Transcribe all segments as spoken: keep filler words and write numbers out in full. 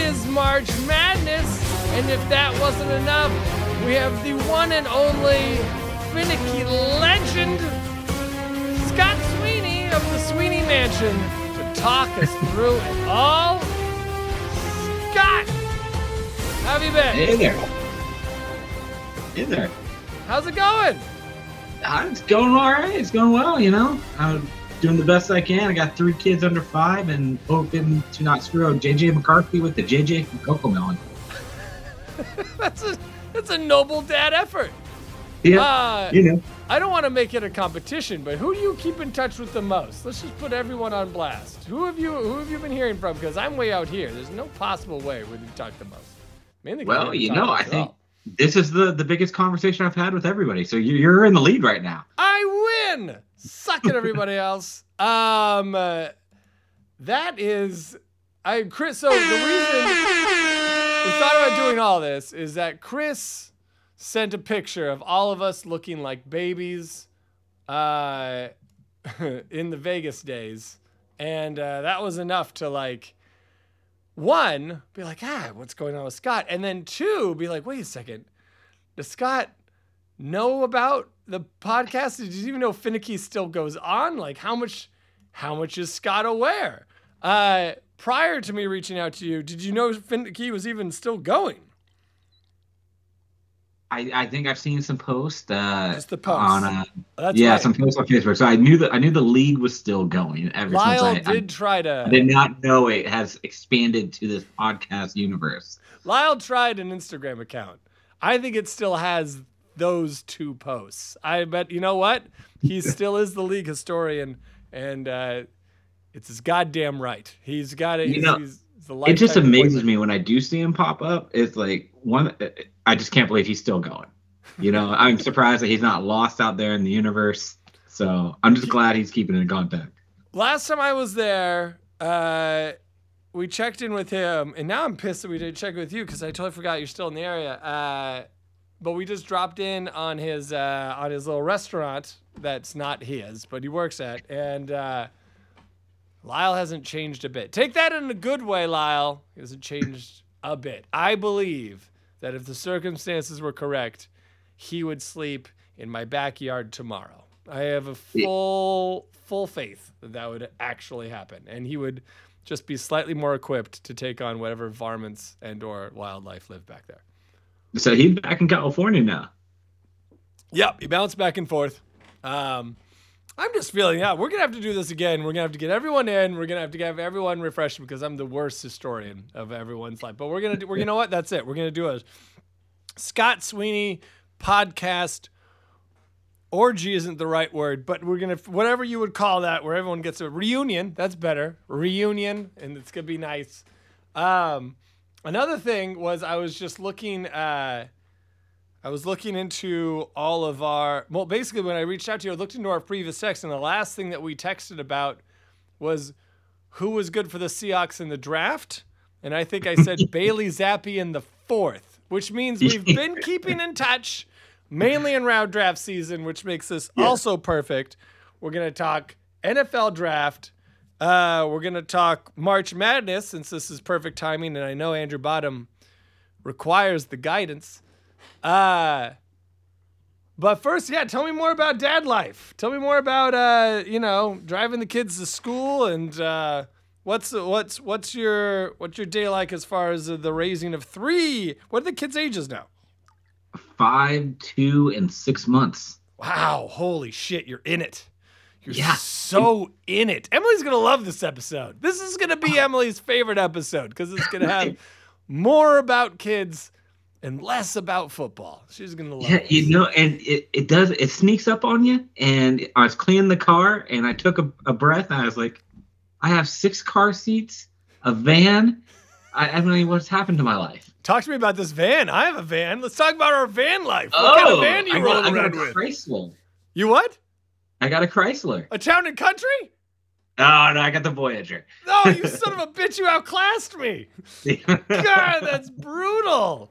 is March Madness, and if that wasn't enough, we have the one and only finicky legend, Scott Sweeney of the Sweeney Mansion, to talk us through it all. Scott, how have you been? Hey there. Hey there. How's it going? Uh, it's going all right. It's going well, you know. I'm doing the best I can. I got three kids under five and hoping to not screw up J J McCarthy with the J J from Cocomelon. that's a that's a noble dad effort. Yeah, uh, you know. I don't want to make it a competition, but who do you keep in touch with the most? Let's just put everyone on blast. Who have you Who have you been hearing from? Because I'm way out here. There's no possible way where you talk the most. Mainly well, you talk know, I think this is the, the biggest conversation I've had with everybody. So you, you're in the lead right now. I win. Suck it, everybody else. Um, uh, that is, I Chris. So the reason we thought about doing all this is that Chris sent a picture of all of us looking like babies, uh, in the Vegas days, and uh, that was enough to like. One, be like, ah, what's going on with Scott? And then two, be like, wait a second. Does Scott know about the podcast? Did you even know Finicky still goes on? Like, how much how much is Scott aware? Uh, prior to me reaching out to you, did you know Finicky was even still going? I, I think I've seen some posts. Uh, Just the posts. On, uh, That's yeah, right. some posts on Facebook. So I knew that I knew the league was still going. Ever Lyle since I, did I, try to. I did not know it has expanded to this podcast universe. Lyle tried an Instagram account. I think it still has those two posts. I bet, you know what? He still is the league historian, and uh, it's his goddamn right. He's got it. You he's, know, he's, he's the it just lifetime amazes appointment. me when I do see him pop up. It's like one. I just can't believe he's still going. You know, I'm surprised that he's not lost out there in the universe. So I'm just glad he's keeping in contact. Last time I was there, uh, we checked in with him, and now I'm pissed that we didn't check with you because I totally forgot you're still in the area. Uh, but we just dropped in on his uh, on his little restaurant that's not his, but he works at, and uh, Lyle hasn't changed a bit. Take that in a good way, Lyle. He hasn't changed a bit. I believe that if the circumstances were correct, he would sleep in my backyard tomorrow. I have a full, full faith that that would actually happen. And he would just be slightly more equipped to take on whatever varmints and or wildlife live back there. So he's back in California now. Yep, he bounced back and forth. Um, I'm just feeling, yeah, we're going to have to do this again. We're going to have to get everyone in. We're going to have to have everyone refreshed because I'm the worst historian of everyone's life. But we're going to do, we're, you know what? That's it. We're going to do a Scott Sweeney podcast orgy isn't the right word, but we're gonna whatever you would call that, where everyone gets a reunion. That's better, reunion, and it's gonna be nice. Um, another thing was I was just looking. Uh, I was looking into all of our. Well, basically, when I reached out to you, I looked into our previous text, and the last thing that we texted about was who was good for the Seahawks in the draft, and I think I said Bailey Zappi in the fourth. Which means we've been keeping in touch, mainly in round draft season, which makes this yeah. also perfect. We're going to talk N F L draft. Uh, we're going to talk March Madness, since this is perfect timing, and I know Andrew Bottom requires the guidance. Uh, but first, yeah, tell me more about dad life. Tell me more about, uh, you know, driving the kids to school and uh, What's what's what's your what's your day like as far as the raising of three? What are the kids' ages now? Five, two, and six months. Wow! Holy shit! You're in it. You're yeah. so in it. Emily's gonna love this episode. This is gonna be Emily's favorite episode because it's gonna have more about kids and less about football. She's gonna love yeah, it. You know, and it, it does it sneaks up on you. And I was cleaning the car, and I took a, a breath, and I was like, I have six car seats, a van. I, I don't know what's happened to my life. Talk to me about this van. I have a van. Let's talk about our van life. What oh, kind of van you I rolling got, I around got a with? Chrysler. You what? I got a Chrysler. A Town and Country? Oh, no, I got the Voyager. No, you son of a bitch, you outclassed me. God, that's brutal.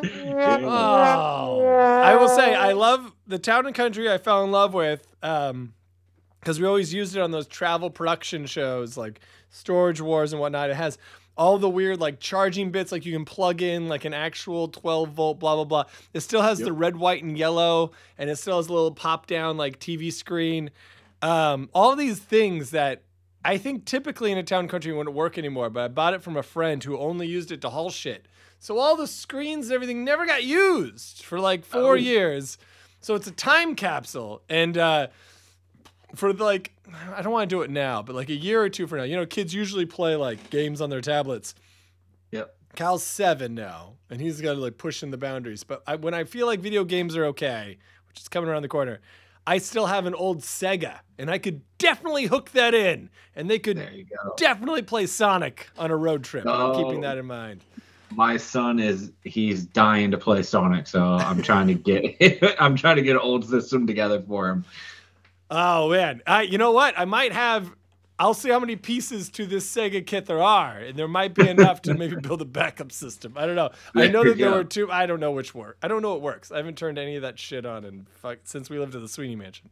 Oh. I will say, I love the Town and Country I fell in love with, um, because we always used it on those travel production shows like Storage Wars and whatnot. It has all the weird like charging bits, like you can plug in like an actual twelve volt, blah, blah, blah. It still has yep. the red, white, and yellow, and it still has a little pop down like T V screen. Um, all these things that I think typically in a town country wouldn't work anymore, but I bought it from a friend who only used it to haul shit. So all the screens and everything never got used for like four oh. years. So it's a time capsule. And uh, for like, I don't want to do it now, but like a year or two from now, you know, kids usually play like games on their tablets. Yep. Cal's seven now, and he's got to like push in the boundaries. But I, when I feel like video games are okay, which is coming around the corner, I still have an old Sega, and I could definitely hook that in, and they could definitely play Sonic on a road trip. Oh. I'm keeping that in mind. My son is he's dying to play Sonic, so I'm trying to get I'm trying to get an old system together for him. Oh man, I you know what? I might have. I'll see how many pieces to this Sega kit there are, and there might be enough to maybe build a backup system. I don't know. I know that there were two. I don't know which work. I don't know what works. I haven't turned any of that shit on in fuck, since we lived at the Sweeney Mansion.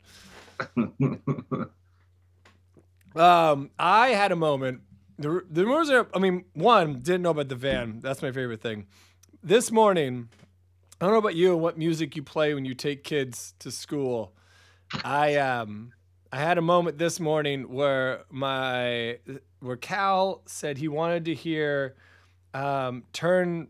um, I had a moment. The the rumors are. I mean, one, didn't know about the van. That's my favorite thing. This morning, I don't know about you and what music you play when you take kids to school. I um I had a moment this morning where my where Cal said he wanted to hear um, "Turn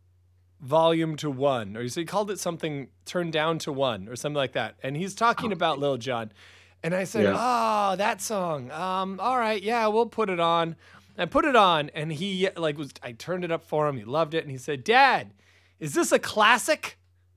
Volume to One," or he called it something "Turn Down to One" or something like that. And he's talking about Lil Jon. And I said, yeah. "Oh, that song. Um, all right, yeah, we'll put it on." I put it on, and he like was. I turned it up for him. He loved it, and he said, "Dad, is this a classic?"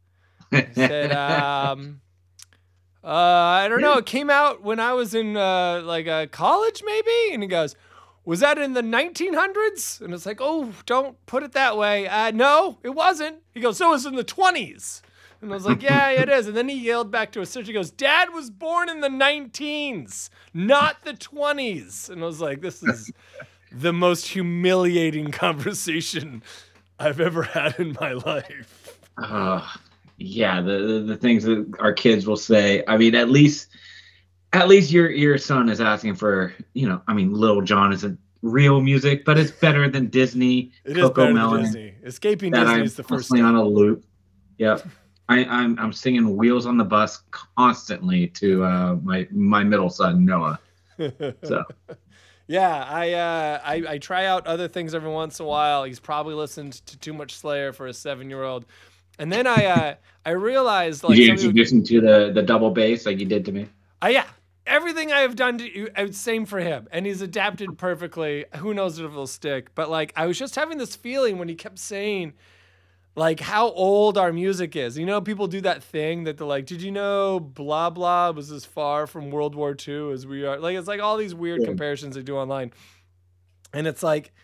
I said, um, uh, "I don't know. It came out when I was in uh, like a college, maybe." And he goes, "Was that in the nineteen hundreds?" And it's like, "Oh, don't put it that way. Uh, no, it wasn't." He goes, "So it was in the twenties." And I was like, yeah, it is. And then he yelled back to his sister. He goes, "Dad was born in the nineteens, not the twenties. And I was like, this is the most humiliating conversation I've ever had in my life. Uh, yeah, the, the the things that our kids will say. I mean, at least at least your your son is asking for, you know, I mean, Lil Jon isn't real music, but it's better than Disney. It is better than Disney. Escaping Disney is the first step. On a loop. Yep. I, I'm I'm singing "Wheels on the Bus" constantly to uh, my my middle son Noah. So, yeah, I, uh, I I try out other things every once in a while. He's probably listened to too much Slayer for a seven-year-old, and then I uh, I realized like did you introduce him to the the double bass like you did to me? Uh, yeah, everything I have done to you, uh, same for him, and he's adapted perfectly. Who knows if it'll stick? But like, I was just having this feeling when he kept saying, like, how old our music is. You know, people do that thing that they're like, "Did you know blah, blah was as far from World War Two as we are?" Like, it's like all these weird yeah. comparisons they do online. And it's like,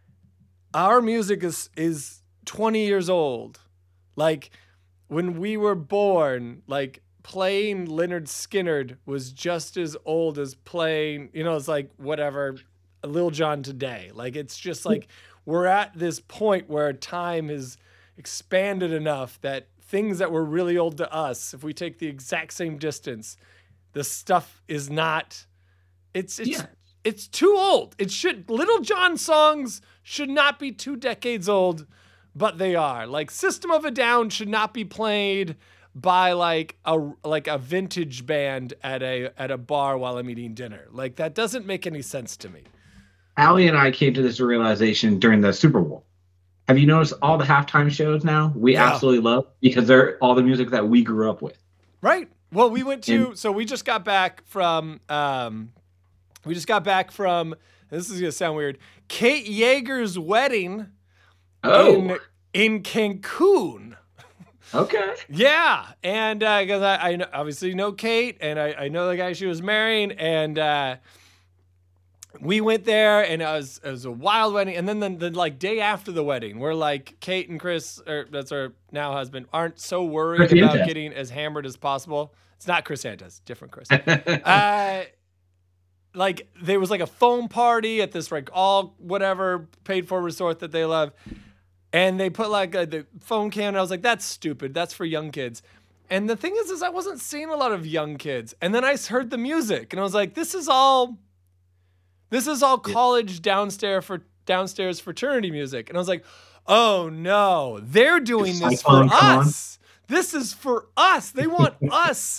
our music is is twenty years old. Like, when we were born, like, playing Lynyrd Skynyrd was just as old as playing, you know, it's like, whatever, Lil Jon today. Like, it's just like, we're at this point where time is expanded enough that things that were really old to us, if we take the exact same distance, the stuff is not, it's it's yeah. it's too old. It should, Lil Jon songs should not be two decades old, but they are. Like, System of a Down should not be played by like a like a vintage band at a at a bar while I'm eating dinner. Like, that doesn't make any sense to me. Allie and I came to this realization during the Super Bowl. Have you noticed all the halftime shows now? We yeah. absolutely love because they're all the music that we grew up with. Right. Well, we went to, and, so we just got back from, um, we just got back from, this is going to sound weird, Kate Yeager's wedding oh. in, in Cancun. Okay. Yeah. And because uh, I, I know, obviously know Kate, and I, I know the guy she was marrying, and uh, we went there, and it was, it was a wild wedding. And then the, the like day after the wedding, we're like, Kate and Chris, or that's our now husband, aren't so worried Chris about Sanchez. getting as hammered as possible. It's not Chris Santos, different Chris. uh, like, there was like a foam party at this like all whatever paid for resort that they love, and they put like a, the foam can. And I was like, that's stupid. That's for young kids. And the thing is, is I wasn't seeing a lot of young kids. And then I heard the music, and I was like, this is all. This is all college downstairs for downstairs fraternity music. And I was like, oh no, they're doing this for us. This is for us. They want us,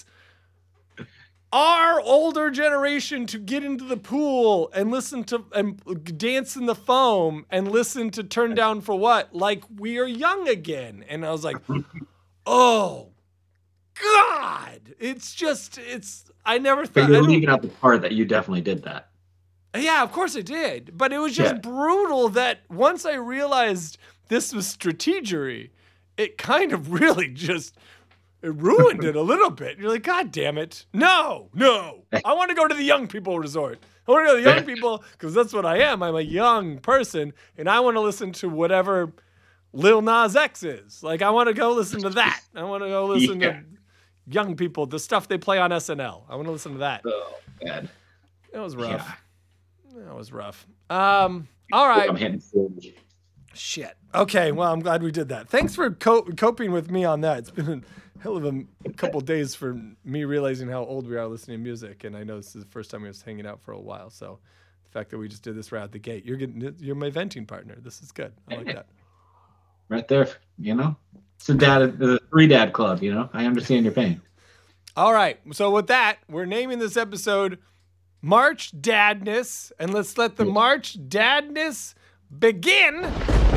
our older generation, to get into the pool and listen to and dance in the foam and listen to Turn Down for What? Like we are young again. And I was like, oh God, it's just, it's, I never thought. But you're leaving out the part that you definitely did that. Yeah, of course I did. But it was just yeah. brutal that once I realized this was strategery, it kind of really just it ruined it a little bit. You're like, God damn it. No, no. I want to go to the young people resort. I want to go to the young people because that's what I am. I'm a young person, and I want to listen to whatever Lil Nas X is. Like, I want to go listen to that. I want to go listen yeah. to young people, the stuff they play on S N L. I want to listen to that. Oh, God. It was rough. Yeah. That was rough. Um, all right. I'm hitting forty. Shit. Okay, well, I'm glad we did that. Thanks for co- coping with me on that. It's been a hell of a, a couple days for me realizing how old we are listening to music, and I know this is the first time we was hanging out for a while. So the fact that we just did this right out the gate, you're getting, you're my venting partner. This is good. I like that. Right there, you know. It's a dad, the three dad club. You know, I understand your pain. All right. So with that, we're naming this episode March Dadness, and let's let the March Dadness begin.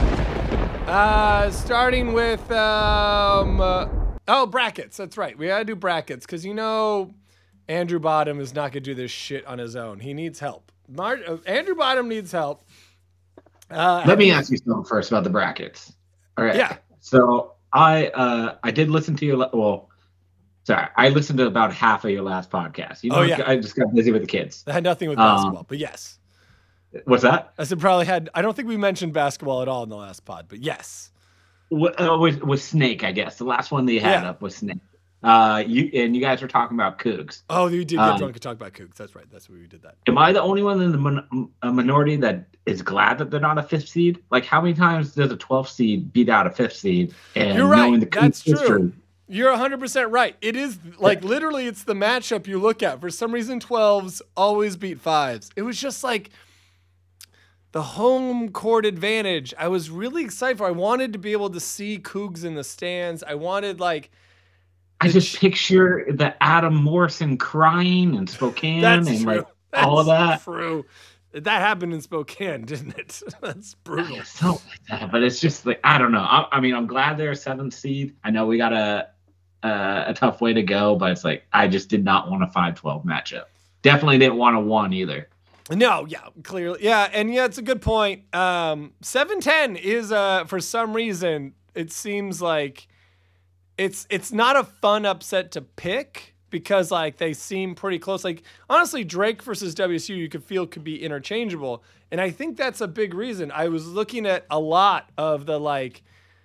Uh, starting with, um, uh, oh, brackets. That's right. We gotta do brackets because, you know, Andrew Bottom is not gonna do this shit on his own. He needs help. Mar- uh, Andrew Bottom needs help. Uh, Let me ask you something first about the brackets. All right. Yeah. So I, uh, I did listen to your, well, sorry, I listened to about half of your last podcast. You know, oh, yeah. I just got busy with the kids. That had nothing with basketball, um, but yes. What's that? I said probably had. I don't think we mentioned basketball at all in the last pod, but yes. With, uh, with, with Snake, I guess the last one that you had yeah. up was Snake. Uh, you and you guys were talking about Cougs. Oh, you did get um, drunk and talk about Cougs. That's right. That's why we did that. Am I the only one in the mon- a minority that is glad that they're not a fifth seed? Like, how many times does a twelfth seed beat out a fifth seed? And You're right. knowing the That's history, true. You're one hundred percent right. It is like yeah. literally, it's the matchup you look at. For some reason, twelves always beat fives. It was just like the home court advantage. I was really excited for. I wanted to be able to see Cougs in the stands. I wanted like. I just ch- picture the Adam Morrison crying in Spokane and true. like That's all of that. True. That happened in Spokane, didn't it? That's brutal. Yeah, something like that. But it's just like, I don't know. I, I mean, I'm glad they're a seventh seed. I know we got a, a a tough way to go, but it's like I just did not want a five twelve matchup. Definitely didn't want a one either. No, yeah, clearly. Yeah, and yeah, it's a good point. Um, seven ten is, uh, for some reason, it seems like it's it's not a fun upset to pick because, like, they seem pretty close. Like, honestly, Drake versus W S U, you could feel could be interchangeable. And I think that's a big reason. I was looking at a lot of the, like,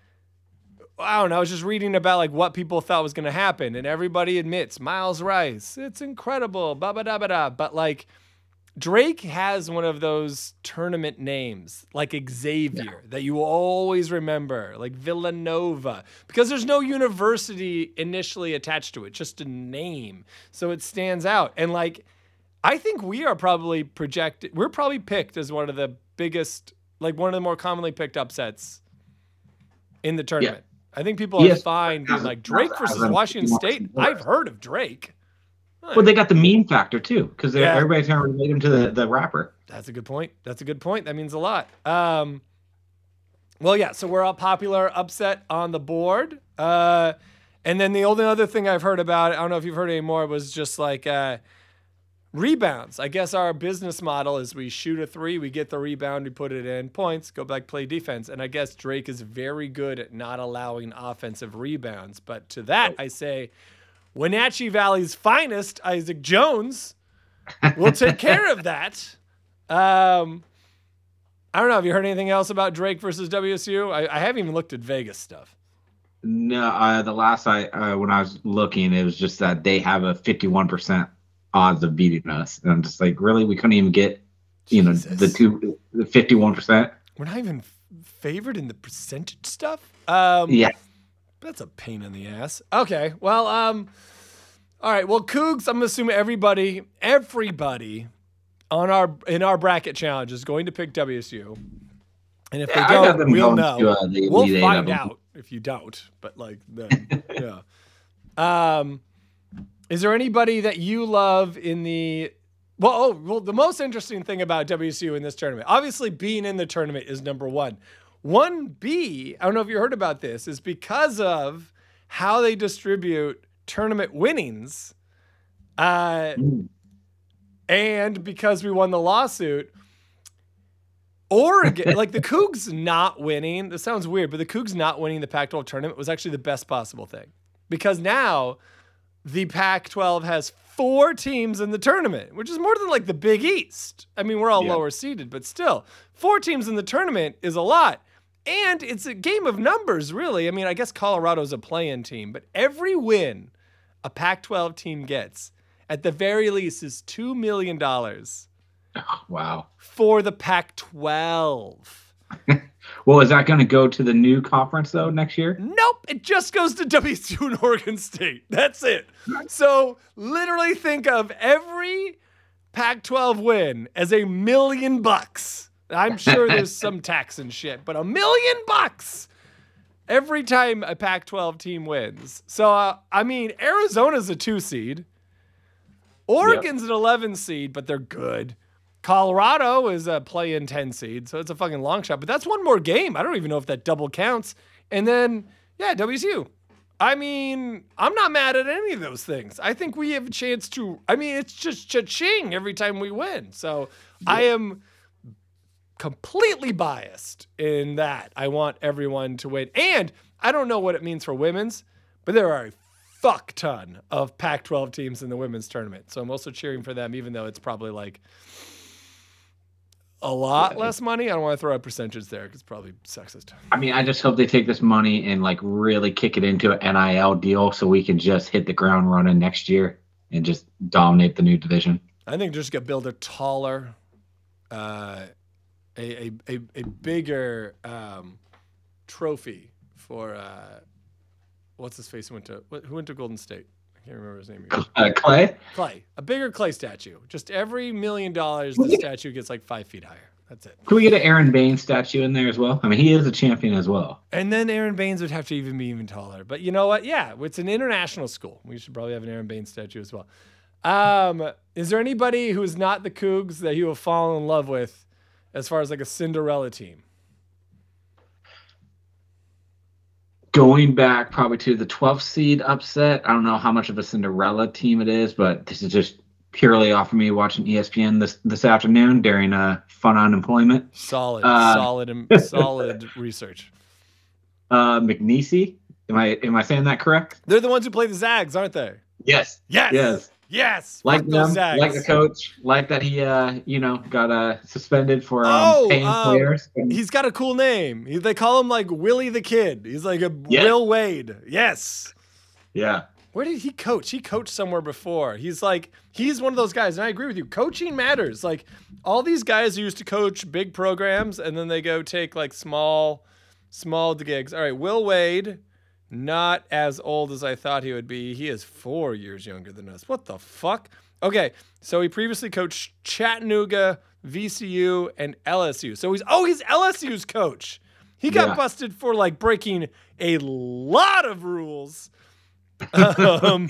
I don't know, I was just reading about, like, what people thought was going to happen. And everybody admits, Miles Rice, it's incredible, ba-ba-da-ba-da. But, like, Drake has one of those tournament names, like Xavier, yeah. that you always remember, like Villanova, because there's no university initially attached to it, just a name. So it stands out. And like, I think we are probably projected, we're probably picked as one of the biggest, like one of the more commonly picked upsets in the tournament. Yeah. I think people are yes. fine being like Drake versus Washington State. I've heard of Drake. Well, they got the meme factor too, because yeah. everybody's trying to relate him to the, the rapper. That's a good point. That's a good point. That means a lot. Um, well, yeah. So we're a popular upset on the board, uh, and then the only other thing I've heard about, I don't know if you've heard any more, was just like uh, rebounds. I guess our business model is we shoot a three, we get the rebound, we put it in, points, go back, play defense. And I guess Drake is very good at not allowing offensive rebounds. But to that, I say, Wenatchee Valley's finest, Isaac Jones, will take care of that. Um, I don't know. Have you heard anything else about Drake versus W S U? I, I haven't even looked at Vegas stuff. No, uh, the last I uh, when I was looking, it was just that they have a fifty-one percent odds of beating us, and I'm just like, really, we couldn't even get, you know, Jesus. the two, the fifty-one percent. We're not even favored in the percentage stuff. Um, yeah. That's a pain in the ass. Okay, well, um, all right. Well, Cougs, I'm assuming everybody, everybody on our in our bracket challenge is going to pick W S U. And if Yeah, they I got don't, them we'll going know. to, uh, the we'll Elite Eight find of them. out if you don't. But like, then, yeah. Um, is there anybody that you love in the? Well, oh, well, the most interesting thing about W S U in this tournament, obviously, being in the tournament is number one. One B, I don't know if you heard about this, is because of how they distribute tournament winnings, uh, Mm. and because we won the lawsuit. Oregon, like the Cougs not winning, this sounds weird, but the Cougs not winning the Pac twelve tournament was actually the best possible thing. Because now the Pac twelve has four teams in the tournament, which is more than like the Big East. I mean, we're all Yeah. lower seeded, but still, four teams in the tournament is a lot. And it's a game of numbers, really. I mean, I guess Colorado's a play-in team, but every win a Pac twelve team gets, at the very least, is two million dollars. Oh, wow. For the Pac twelve. Well, is that going to go to the new conference, though, next year? Nope. It just goes to W S U and Oregon State. That's it. So literally think of every Pac twelve win as a million bucks. I'm sure there's some tax and shit, but a million bucks every time a Pac twelve team wins. So, uh, I mean, Arizona's a two seed. Oregon's yep. an eleven seed, but they're good. Colorado is a play-in ten seed, so it's a fucking long shot. But that's one more game. I don't even know if that double counts. And then, yeah, W S U. I mean, I'm not mad at any of those things. I think we have a chance to, I mean, it's just cha-ching every time we win. So yeah. I am completely biased in that. I want everyone to win. And I don't know what it means for women's, but there are a fuck ton of Pac twelve teams in the women's tournament. So I'm also cheering for them, even though it's probably like a lot yeah. less money. I don't want to throw out percentages there because it's probably sexist. I mean, I just hope they take this money and like really kick it into an N I L deal so we can just hit the ground running next year and just dominate the new division. I think just get build a taller, uh, a, a, a, a bigger um, trophy for uh, what's his face who went to who went to Golden State. I can't remember his name. Uh, Clay? Clay. A bigger Clay statue. Just every million dollars, the statue gets like five feet higher. That's it. Can we get an Aaron Baines statue in there as well? I mean, he is a champion as well. And then Aaron Baines would have to even be even taller. But you know what? Yeah, it's an international school. We should probably have an Aaron Baines statue as well. Um, is there anybody who is not the Cougs that you have fallen in love with as far as like a Cinderella team? Going back probably to the twelfth seed upset. I don't know how much of a Cinderella team it is, but this is just purely off of me watching E S P N this this afternoon during uh, fun unemployment. Solid, uh, solid, solid research. Uh, McNeese. Am I am I saying that correct? They're the ones who play the Zags, aren't they? Yes. Yes. Yes. Yes. Like them, like the coach, like that he, uh, you know, got uh, suspended for um, oh, paying um, players. He's got a cool name. He, they call him like Willie the Kid. He's like a yeah. Will Wade. Yes. Yeah. Where did he coach? He coached somewhere before. He's like, he's one of those guys, and I agree with you. Coaching matters. Like all these guys who used to coach big programs, and then they go take like small, small gigs. All right, Will Wade. Not as old as I thought he would be. He is four years younger than us. What the fuck? Okay, so he previously coached Chattanooga, V C U, and L S U. So he's, oh, he's L S U's coach. He got yeah. busted for like breaking a lot of rules. Um,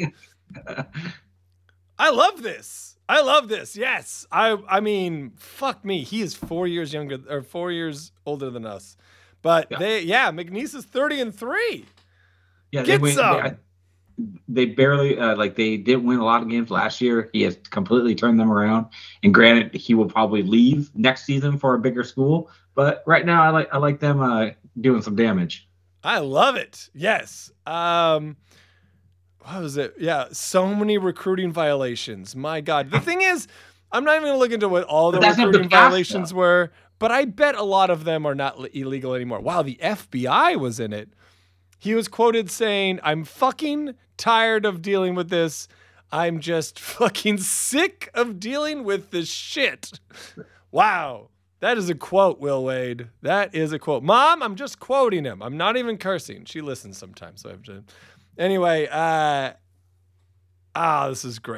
I love this. I love this. Yes. I I mean, fuck me. He is four years younger or four years older than us. But yeah. they, yeah, McNeese is thirty and three. Yeah, Get they, went, some. They, they barely uh, like they didn't win a lot of games last year. He has completely turned them around. And granted, he will probably leave next season for a bigger school. But right now, I like I like them uh, doing some damage. I love it. Yes. Um, what was it? Yeah, so many recruiting violations. My God. The thing is, I'm not even going to look into what all the recruiting the violations though. were, but I bet a lot of them are not illegal anymore. Wow, the F B I was in it. He was quoted saying, "I'm fucking tired of dealing with this. I'm just fucking sick of dealing with this shit." Wow. That is a quote, Will Wade. That is a quote. Mom, I'm just quoting him. I'm not even cursing. She listens sometimes, so I have to. Anyway, uh, ah, this is great.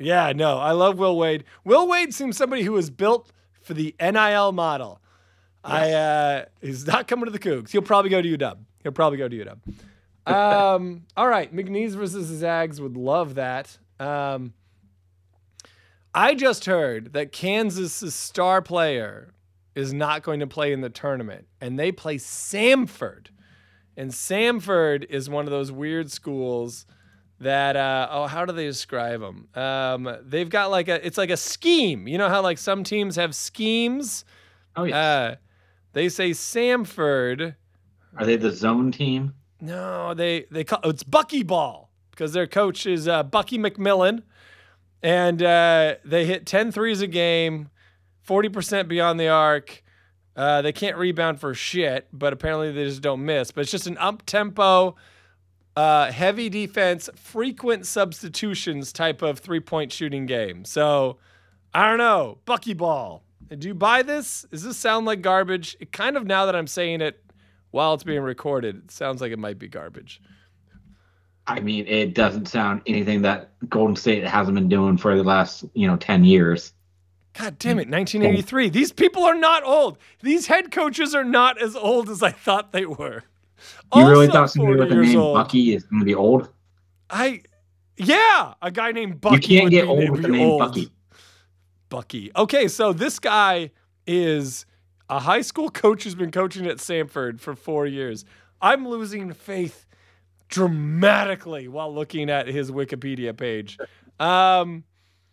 Yeah, no, I love Will Wade. Will Wade seems somebody who was built for the N I L model. Yes. I uh, he's not coming to the Cougs. He'll probably go to U W. He'll probably go to U W. um, all right, McNeese versus the Zags. Would love that. Um, I just heard that Kansas's star player is not going to play in the tournament, and they play Samford. And Samford is one of those weird schools that, uh, oh, how do they describe them? Um, they've got like a, it's like a scheme. You know how like some teams have schemes? Oh, yes. Uh, they say Samford. Are they the zone team? No, they, they call, oh, it's Buckyball because their coach is uh, Bucky McMillan. And uh, they hit ten threes a game, forty percent beyond the arc. Uh, they can't rebound for shit, but apparently they just don't miss. But it's just an up-tempo, uh, heavy defense, frequent substitutions type of three-point shooting game. So, I don't know. Buckyball. Do you buy this? Does this sound like garbage? It kind of, now that I'm saying it while it's being recorded, it sounds like it might be garbage. I mean, it doesn't sound anything that Golden State hasn't been doing for the last, you know, ten years. God damn it, nineteen eighty-three. These people are not old. These head coaches are not as old as I thought they were. You also, really thought somebody with the name old. Bucky is going to be old? I, yeah, a guy named Bucky. You can't get old with the name old. Bucky. Bucky. Okay, so this guy is a high school coach who's been coaching at Samford for four years. I'm losing faith dramatically while looking at his Wikipedia page. Um,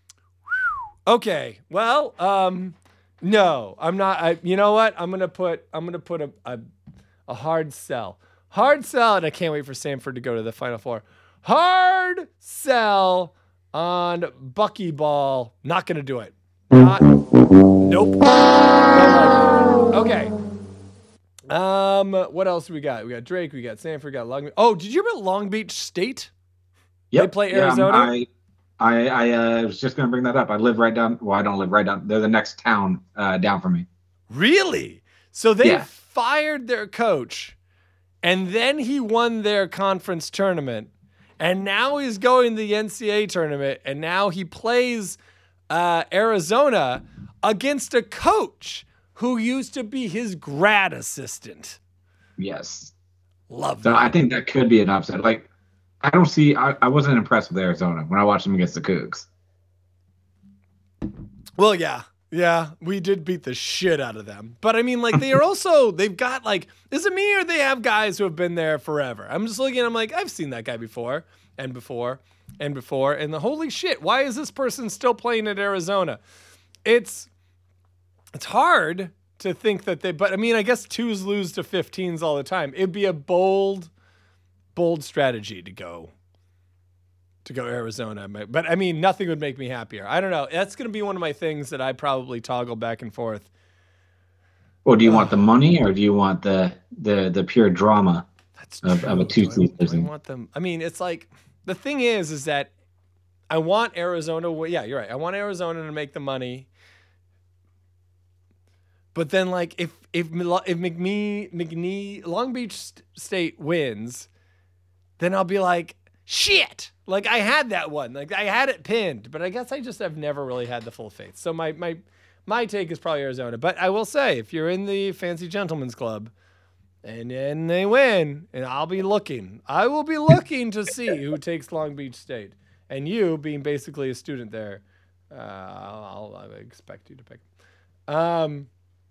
okay, well, um, no, I'm not. I, you know what? I'm gonna put. I'm gonna put a, a a hard sell. Hard sell, and I can't wait for Samford to go to the Final Four. Hard sell on Buckyball. Not gonna do it. Not. Nope. Okay. Um, what else do we got? We got Drake, we got Samford, we got Long Beach. Oh, did you hear about Long Beach State? Yep. They play Arizona? Yeah, I I, I uh, was just going to bring that up. I live right down, well, I don't live right down. They're the next town uh, down from me. Really? So they yeah. fired their coach, and then he won their conference tournament, and now he's going to the N C A A tournament, and now he plays uh, Arizona against a coach who used to be his grad assistant. Yes. Love so that. I think that could be an upset. Like, I don't see, I, I wasn't impressed with Arizona when I watched them against the Cougs. Well, yeah. Yeah, we did beat the shit out of them. But I mean, like, they are also, they've got like, is it me or they have guys who have been there forever? I'm just looking, I'm like, I've seen that guy before and before and before. And the holy shit, why is this person still playing at Arizona? It's, It's hard to think that they, but I mean, I guess twos lose to fifteens all the time. It'd be a bold, bold strategy to go, to go Arizona. But I mean, nothing would make me happier. I don't know. That's going to be one of my things that I probably toggle back and forth. Well, do you uh, want the money or do you want the, the, the pure drama that's of, of a two season? I, I want them. I mean, it's like, the thing is, is that I want Arizona. Yeah, you're right. I want Arizona to make the money. But then, like, if if if McNee, McNee Long Beach State wins, then I'll be like, shit. Like, I had that one. Like, I had it pinned. But I guess I just have never really had the full faith. So my my my take is probably Arizona. But I will say, if you're in the Fancy Gentlemen's Club and then they win, and I'll be looking. I will be looking to see who takes Long Beach State. And you, being basically a student there, uh, I'll, I'll expect you to pick. Um...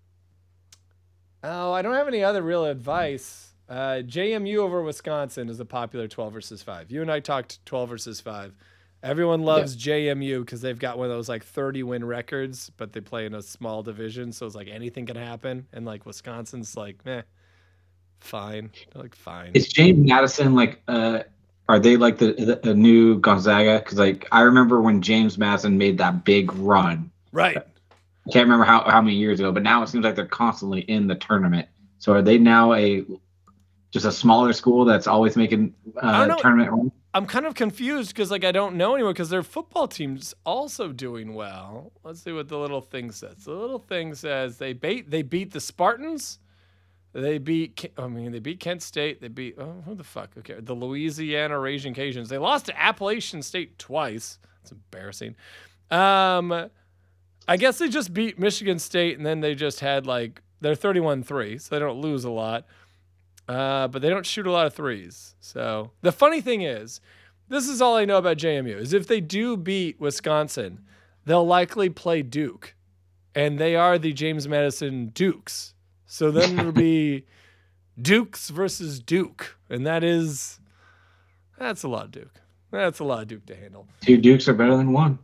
Oh, I don't have any other real advice. Uh, J M U over Wisconsin is a popular twelve versus five. You and I talked twelve versus five. Everyone loves yeah. J M U because they've got one of those like thirty win records, but they play in a small division, so it's like anything can happen. And like Wisconsin's like, meh, fine. They're like, fine. Is James Madison like, uh, are they like the, the, the new Gonzaga? Because like I remember when James Madison made that big run. Right. I can't remember how, how many years ago, but now it seems like they're constantly in the tournament. So are they now a just a smaller school that's always making uh, tournament runs? I'm kind of confused because like I don't know anymore because their football team's also doing well. Let's see what the little thing says. The little thing says they beat they beat the Spartans. They beat I mean they beat Kent State. They beat oh who the fuck? Okay, the Louisiana Raging Cajuns. They lost to Appalachian State twice. It's embarrassing. Um, I guess they just beat Michigan State, and then they just had like they're thirty-one three, so they don't lose a lot. Uh, but they don't shoot a lot of threes. So the funny thing is, this is all I know about J M U, is if they do beat Wisconsin, they'll likely play Duke. And they are the James Madison Dukes. So then it'll be Dukes versus Duke. And that is, that's a lot of Duke. That's a lot of Duke to handle. Two Dukes are better than one.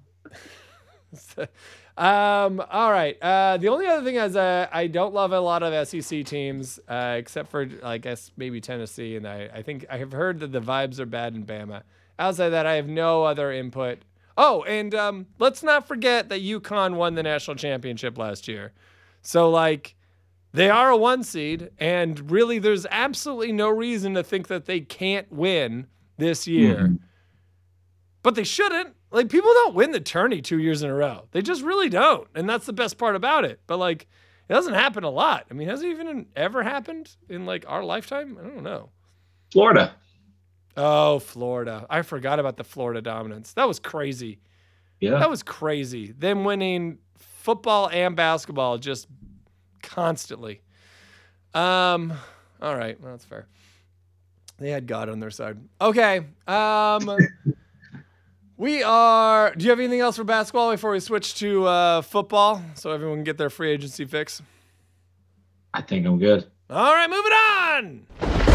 Um, all right. Uh, the only other thing is uh, I don't love a lot of S E C teams, uh, except for, I guess, maybe Tennessee. And I, I think I have heard that the vibes are bad in Bama. Outside of that, I have no other input. Oh, and um, let's not forget that UConn won the national championship last year. So, like, they are a one seed, and really there's absolutely no reason to think that they can't win this year. Mm-hmm. But they shouldn't. Like, people don't win the tourney two years in a row. They just really don't. And that's the best part about it. But, like, it doesn't happen a lot. I mean, has it even ever happened in, like, our lifetime? I don't know. Florida. Oh, Florida. I forgot about the Florida dominance. That was crazy. Yeah. That was crazy. Them winning football and basketball just constantly. Um, all right. Well, that's fair. They had God on their side. Okay. Um... We are. Do you have anything else for basketball before we switch to uh, football so everyone can get their free agency fix? I think I'm good. All right, moving on.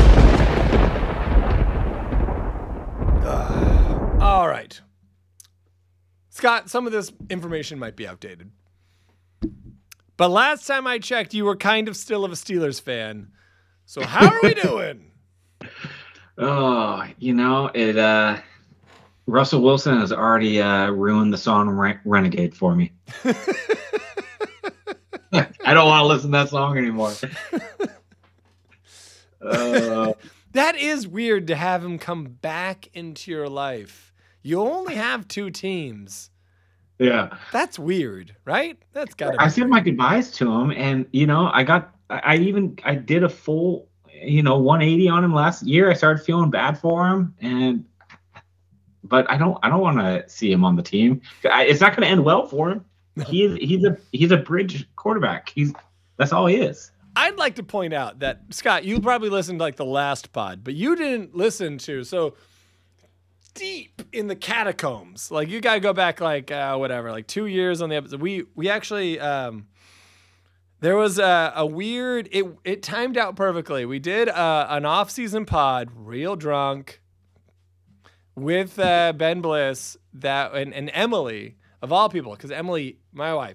Uh, all right. Scott, some of this information might be outdated. But last time I checked, you were kind of still of a Steelers fan. So how are we doing? Oh, you know, it. Uh... Russell Wilson has already uh, ruined the song Re- Renegade for me. I don't want to listen to that song anymore. uh, that is weird to have him come back into your life. You only have two teams. Yeah. That's weird, right? That's got to be I said weird. my goodbyes to him, and, you know, I got, I even, I did a full, you know, one eighty on him last year. I started feeling bad for him, and But I don't. I don't want to see him on the team. I, it's not going to end well for him. He's he's a he's a bridge quarterback. He's that's all he is. I'd like to point out that Scott, you probably listened to like the last pod, but you didn't listen to so deep in the catacombs. Like you got to go back like uh, whatever, like two years on the episode. We we actually um, there was a, a weird. It it timed out perfectly. We did uh, an off season pod, real drunk. With uh, Ben Bliss that and, and Emily, of all people, because Emily, my wife,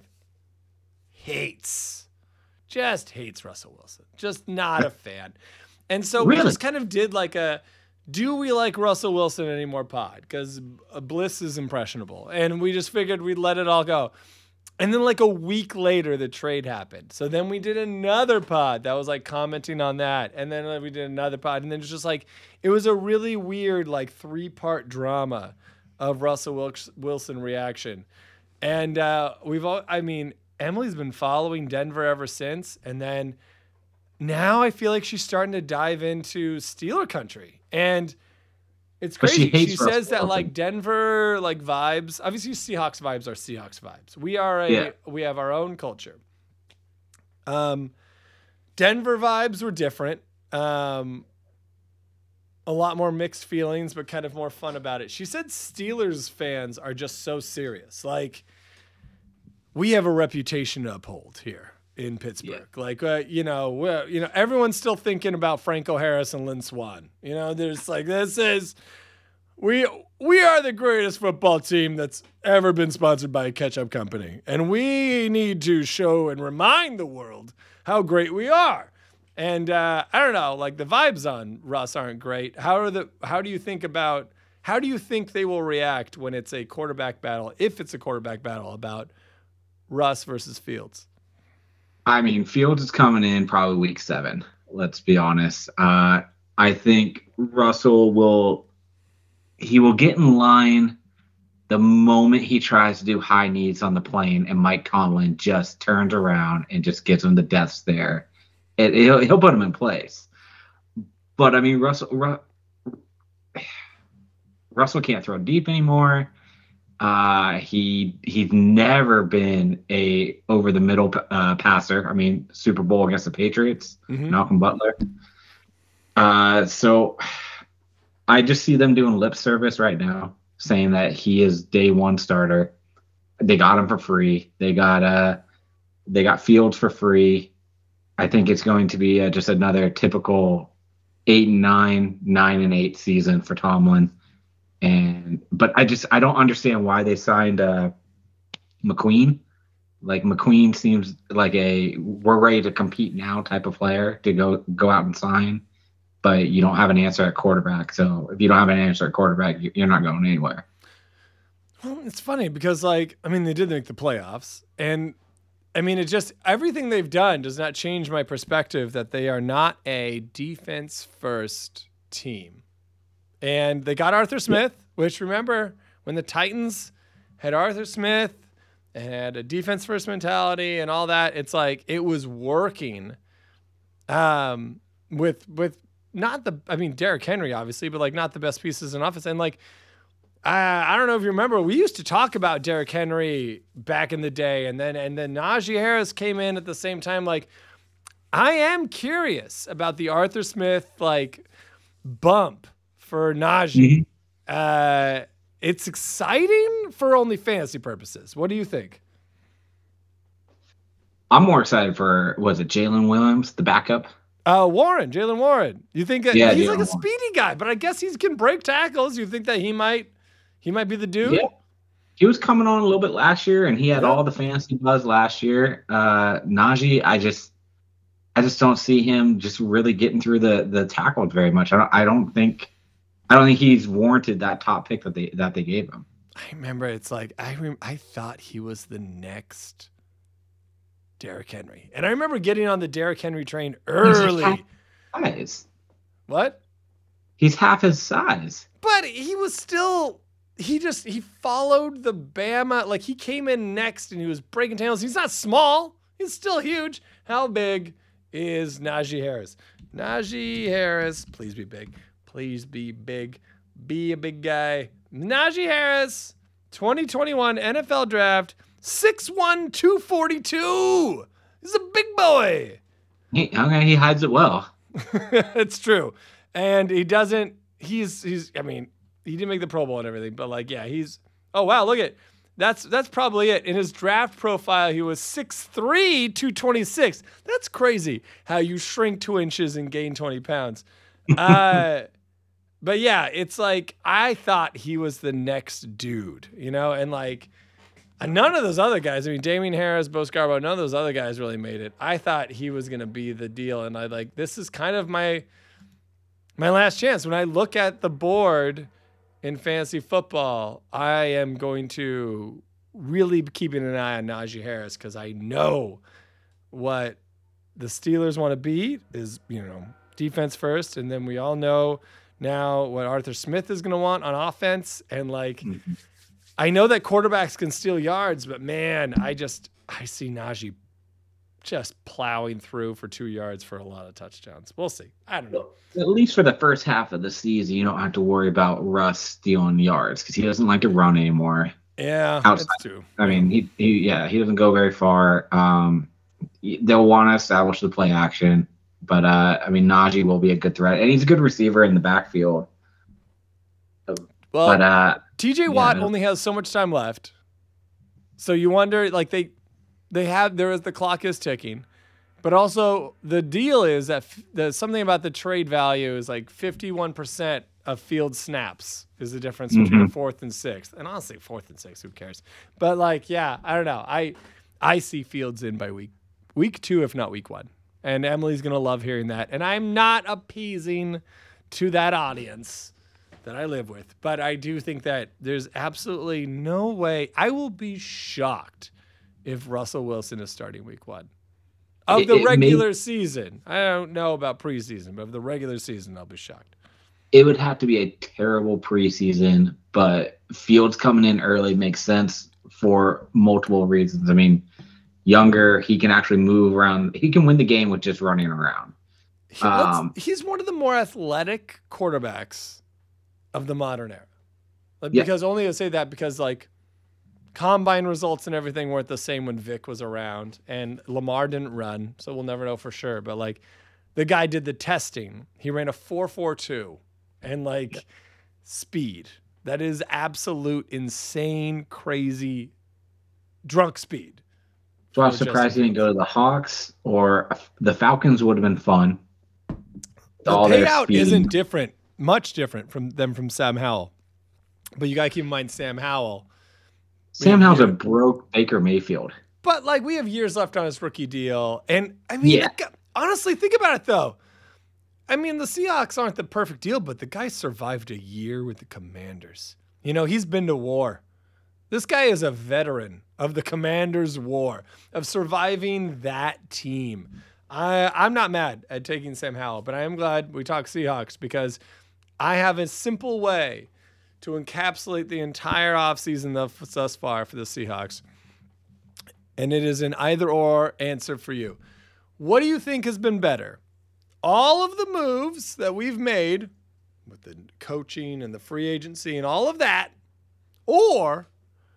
hates, just hates Russell Wilson. Just not a fan. And so Really? we just kind of did like a, do we like Russell Wilson anymore pod? Because Bliss is impressionable. And we just figured we'd let it all go. And then like a week later, the trade happened. So then we did another pod that was like commenting on that. And then we did another pod. And then it's just like, it was a really weird like three-part drama of Russell Wilson reaction. And uh, we've all, I mean, Emily's been following Denver ever since. And then now I feel like she's starting to dive into Steeler country. And it's But she crazy. She, hates says Russell that Wilson. like Denver like vibes. Obviously, Seahawks vibes are Seahawks vibes. We are a Yeah. we have our own culture. Um, Denver vibes were different. Um, a lot more mixed feelings, but kind of more fun about it. She said Steelers fans are just so serious. Like we have a reputation to uphold here in Pittsburgh. Yeah. Like, uh, you know, we're, you know, everyone's still thinking about Franco Harris and Lynn Swann. You know, there's like, this is, we, we are the greatest football team that's ever been sponsored by a ketchup company. And we need to show and remind the world how great we are. And uh, I don't know, like the vibes on Russ aren't great. How are the, how do you think about, how do you think they will react when it's a quarterback battle, if it's a quarterback battle about Russ versus Fields? I mean, Fields is coming in probably week seven. Let's be honest. Uh, I think Russell will he will get in line the moment he tries to do high knees on the plane, and Mike Tomlin just turns around and just gives him the death stare. It, he'll he'll put him in place. But I mean, Russell Ru- Russell can't throw deep anymore. Uh, he he's never been a over the middle uh, passer. I mean, Super Bowl against the Patriots, Mm-hmm. Malcolm Butler. Uh, so I just see them doing lip service right now, saying that he is day one starter. They got him for free. They got uh they got Fields for free. I think it's going to be uh, just another typical eight and nine, nine and eight season for Tomlin. And but I just I don't understand why they signed uh, McQueen. Like McQueen seems like a we're ready to compete now type of player to go go out and sign, but you don't have an answer at quarterback. So if you don't have an answer at quarterback, you're not going anywhere. Well, it's funny because, like, I mean, they did make the playoffs, and I mean, it just everything they've done does not change my perspective that they are not a defense first team. And they got Arthur Smith, which remember when the Titans had Arthur Smith and had a defense first mentality and all that, it's like it was working um, with with not the I mean Derrick Henry obviously, but like not the best pieces in offense. And like I I don't know if you remember, we used to talk about Derrick Henry back in the day, and then and then Najee Harris came in at the same time. Like I am curious about the Arthur Smith like bump for Najee. Mm-hmm. Uh, it's exciting for only fantasy purposes. What do you think? I'm more excited for, was it Jalen Williams, the backup? Uh, Warren, Jalen Warren. You think that yeah, he's Jaylen like a Warren. speedy guy, but I guess he can break tackles. You think that he might he might be the dude? Yeah. He was coming on a little bit last year, and he had yeah. all the fantasy buzz last year. Uh, Najee, I just I just don't see him just really getting through the the tackles very much. I don't I don't think I don't think he's warranted that top pick that they that they gave him. I remember it's like I rem- I thought he was the next Derrick Henry, and I remember getting on the Derrick Henry train early. He's half size. What? He's half his size. But he was still. He just he followed the Bama. Like he came in next, and he was breaking tails. He's not small. He's still huge. How big is Najee Harris? Najee Harris, please be big. Please be big. Be a big guy. Najee Harris, twenty twenty-one N F L Draft, six one, two forty-two. He's a big boy. He, okay, he hides it well. It's true. And he doesn't, he's, he's, I mean, he didn't make the Pro Bowl and everything, but like, yeah, he's, oh, wow, look at, that's, that's probably it. In his draft profile, he was six three, two twenty-six. That's crazy how you shrink two inches and gain twenty pounds. Uh, But yeah, it's like I thought he was the next dude, you know, and like none of those other guys. I mean, Damian Harris, Bo Scarborough, none of those other guys really made it. I thought he was gonna be the deal, and I like this is kind of my my last chance. When I look at the board in fantasy football, I am going to really be keeping an eye on Najee Harris because I know what the Steelers want to be is, you know, defense first, and then we all know now what Arthur Smith is going to want on offense. And like, mm-hmm. I know that quarterbacks can steal yards, but man, I just, I see Najee just plowing through for two yards for a lot of touchdowns. We'll see. I don't know. At least for the first half of the season, you don't have to worry about Russ stealing yards because he doesn't like to run anymore. Yeah, Outside. That's true. I mean, he, he, yeah, he doesn't go very far. Um, they'll want to establish the play action. But, uh, I mean, Najee will be a good threat. And he's a good receiver in the backfield. Well, but, uh, T J Watt yeah. only has so much time left. So you wonder, like, they they have, there is, the clock is ticking. But also, the deal is that f- the, something about the trade value is like fifty-one percent of field snaps is the difference mm-hmm. between fourth and sixth. And honestly, fourth and sixth, who cares? But, like, yeah, I don't know. I I see Fields in by week week two, if not week one. And Emily's going to love hearing that. And I'm not appeasing to that audience that I live with. But I do think that there's absolutely no way. I will be shocked if Russell Wilson is starting week one. Of it, the it regular may, season. I don't know about preseason, but of the regular season, I'll be shocked. It would have to be a terrible preseason. But Fields coming in early makes sense for multiple reasons. I mean, younger, he can actually move around. He can win the game with just running around. Um, he's one of the more athletic quarterbacks of the modern era. Like, yeah. Because only I say that because, like, combine results and everything weren't the same when Vic was around, and Lamar didn't run, so we'll never know for sure. But like, the guy did the testing. He ran a four four two, and like speed. That is absolute insane, crazy, drunk speed. So I was surprised he didn't go to the Hawks, or the Falcons would have been fun. The All their payout speed. isn't different, much different from them from Sam Howell. But you got to keep in mind Sam Howell. Sam Howell's a broke Baker Mayfield. But like, we have years left on his rookie deal. And I mean, Yeah. the guy- honestly, think about it though. I mean, the Seahawks aren't the perfect deal, but the guy survived a year with the Commanders. You know, he's been to war. This guy is a veteran of the Commanders' war, of surviving that team. I, I'm not mad at taking Sam Howell, but I am glad we talk Seahawks because I have a simple way to encapsulate the entire offseason thus, thus far for the Seahawks. And it is an either-or answer for you. What do you think has been better? All of the moves that we've made with the coaching and the free agency and all of that, or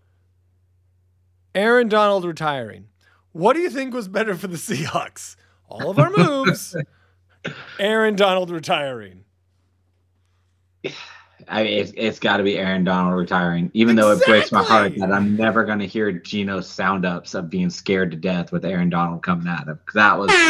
Aaron Donald retiring? What do you think was better for the Seahawks? All of our moves, Aaron Donald retiring. I mean, it's, it's got to be Aaron Donald retiring, even though it breaks my heart Exactly. that I'm never going to hear Gino's sound ups of being scared to death with Aaron Donald coming at him. 'Cause that was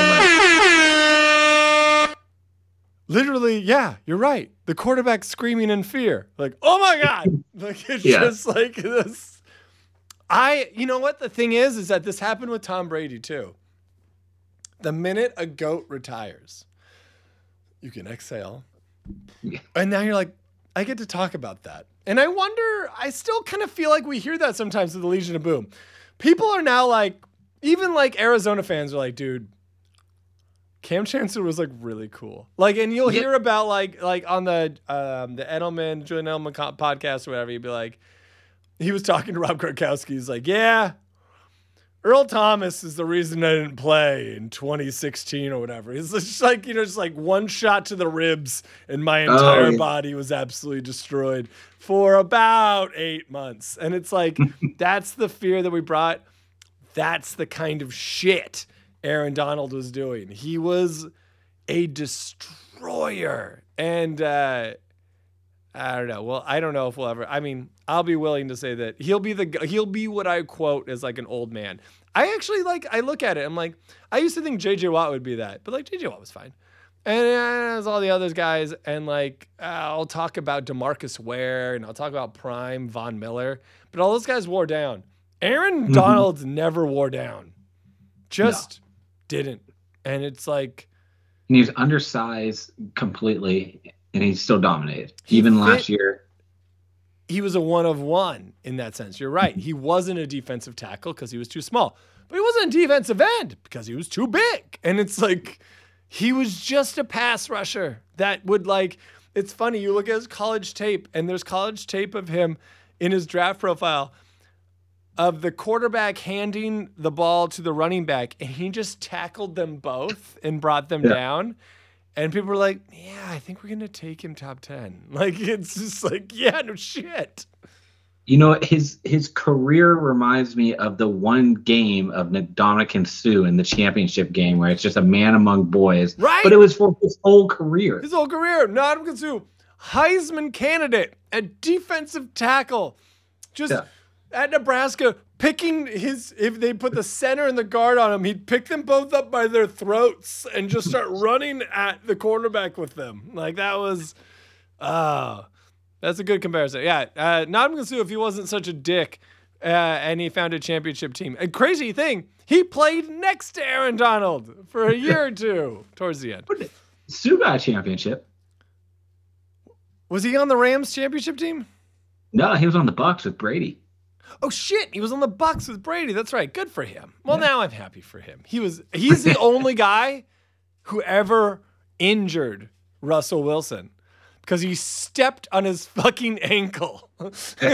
hilarious. Literally, yeah, you're right. The quarterback screaming in fear. Like, oh my God. Like, it's Yeah. just like this. I, you know what the thing is, is that this happened with Tom Brady too. The minute a GOAT retires, you can exhale. Yeah. And now you're like, I get to talk about that. And I wonder, I still kind of feel like we hear that sometimes with the Legion of Boom. People are now like, even like Arizona fans are like, dude, Cam Chancellor was like really cool. Like, and you'll Yeah. hear about like, like on the, um, the Edelman, Julian Edelman co- podcast or whatever, you'd be like, he was talking to Rob Gronkowski. He's like, yeah, Earl Thomas is the reason I didn't play in twenty sixteen or whatever. It's just like, you know, just like one shot to the ribs and my entire Oh, yeah. body was absolutely destroyed for about eight months. And it's like, that's the fear that we brought. That's the kind of shit Aaron Donald was doing. He was a destroyer. And, uh, I don't know. Well, I don't know if we'll ever. I mean, I'll be willing to say that he'll be the he'll be what I quote as like an old man. I actually like. I look at it. I'm like, I used to think J J Watt would be that, but like J J Watt was fine, and uh, as all the others guys, and like uh, I'll talk about DeMarcus Ware and I'll talk about Prime Von Miller, but all those guys wore down. Aaron Mhm. Donald never wore down, just didn't, and it's like. And he was undersized completely, and he still dominated. He Even fit- last year. He was a one of one in that sense. You're right. He wasn't a defensive tackle because he was too small, but he wasn't a defensive end because he was too big. And it's like, he was just a pass rusher that would like, it's funny. You look at his college tape and there's college tape of him in his draft profile of the quarterback handing the ball to the running back, and he just tackled them both and brought them Yeah. down. And people were like, yeah, I think we're going to take him top ten. Like, it's just like, yeah, no shit. You know, his his career reminds me of the one game of Ndamukong Suh in the championship game where it's just a man among boys. Right. But it was for his whole career. His whole career, Ndamukong Suh, Heisman candidate at defensive tackle. Just Yeah. at Nebraska, picking his, if they put the center and the guard on him, he'd pick them both up by their throats and just start running at the cornerback with them. Like, that was, oh, that's a good comparison. Yeah, uh, Ndamukong Suh, if he wasn't such a dick uh, and he found a championship team. A crazy thing, he played next to Aaron Donald for a year or two towards the end. Suh got a championship. Was he on the Rams championship team? No, he was on the Bucks with Brady. Oh shit, he was on the Bucks with Brady. That's right. Good for him. Well, now I'm happy for him. He was he's the only guy who ever injured Russell Wilson because he stepped on his fucking ankle. Well,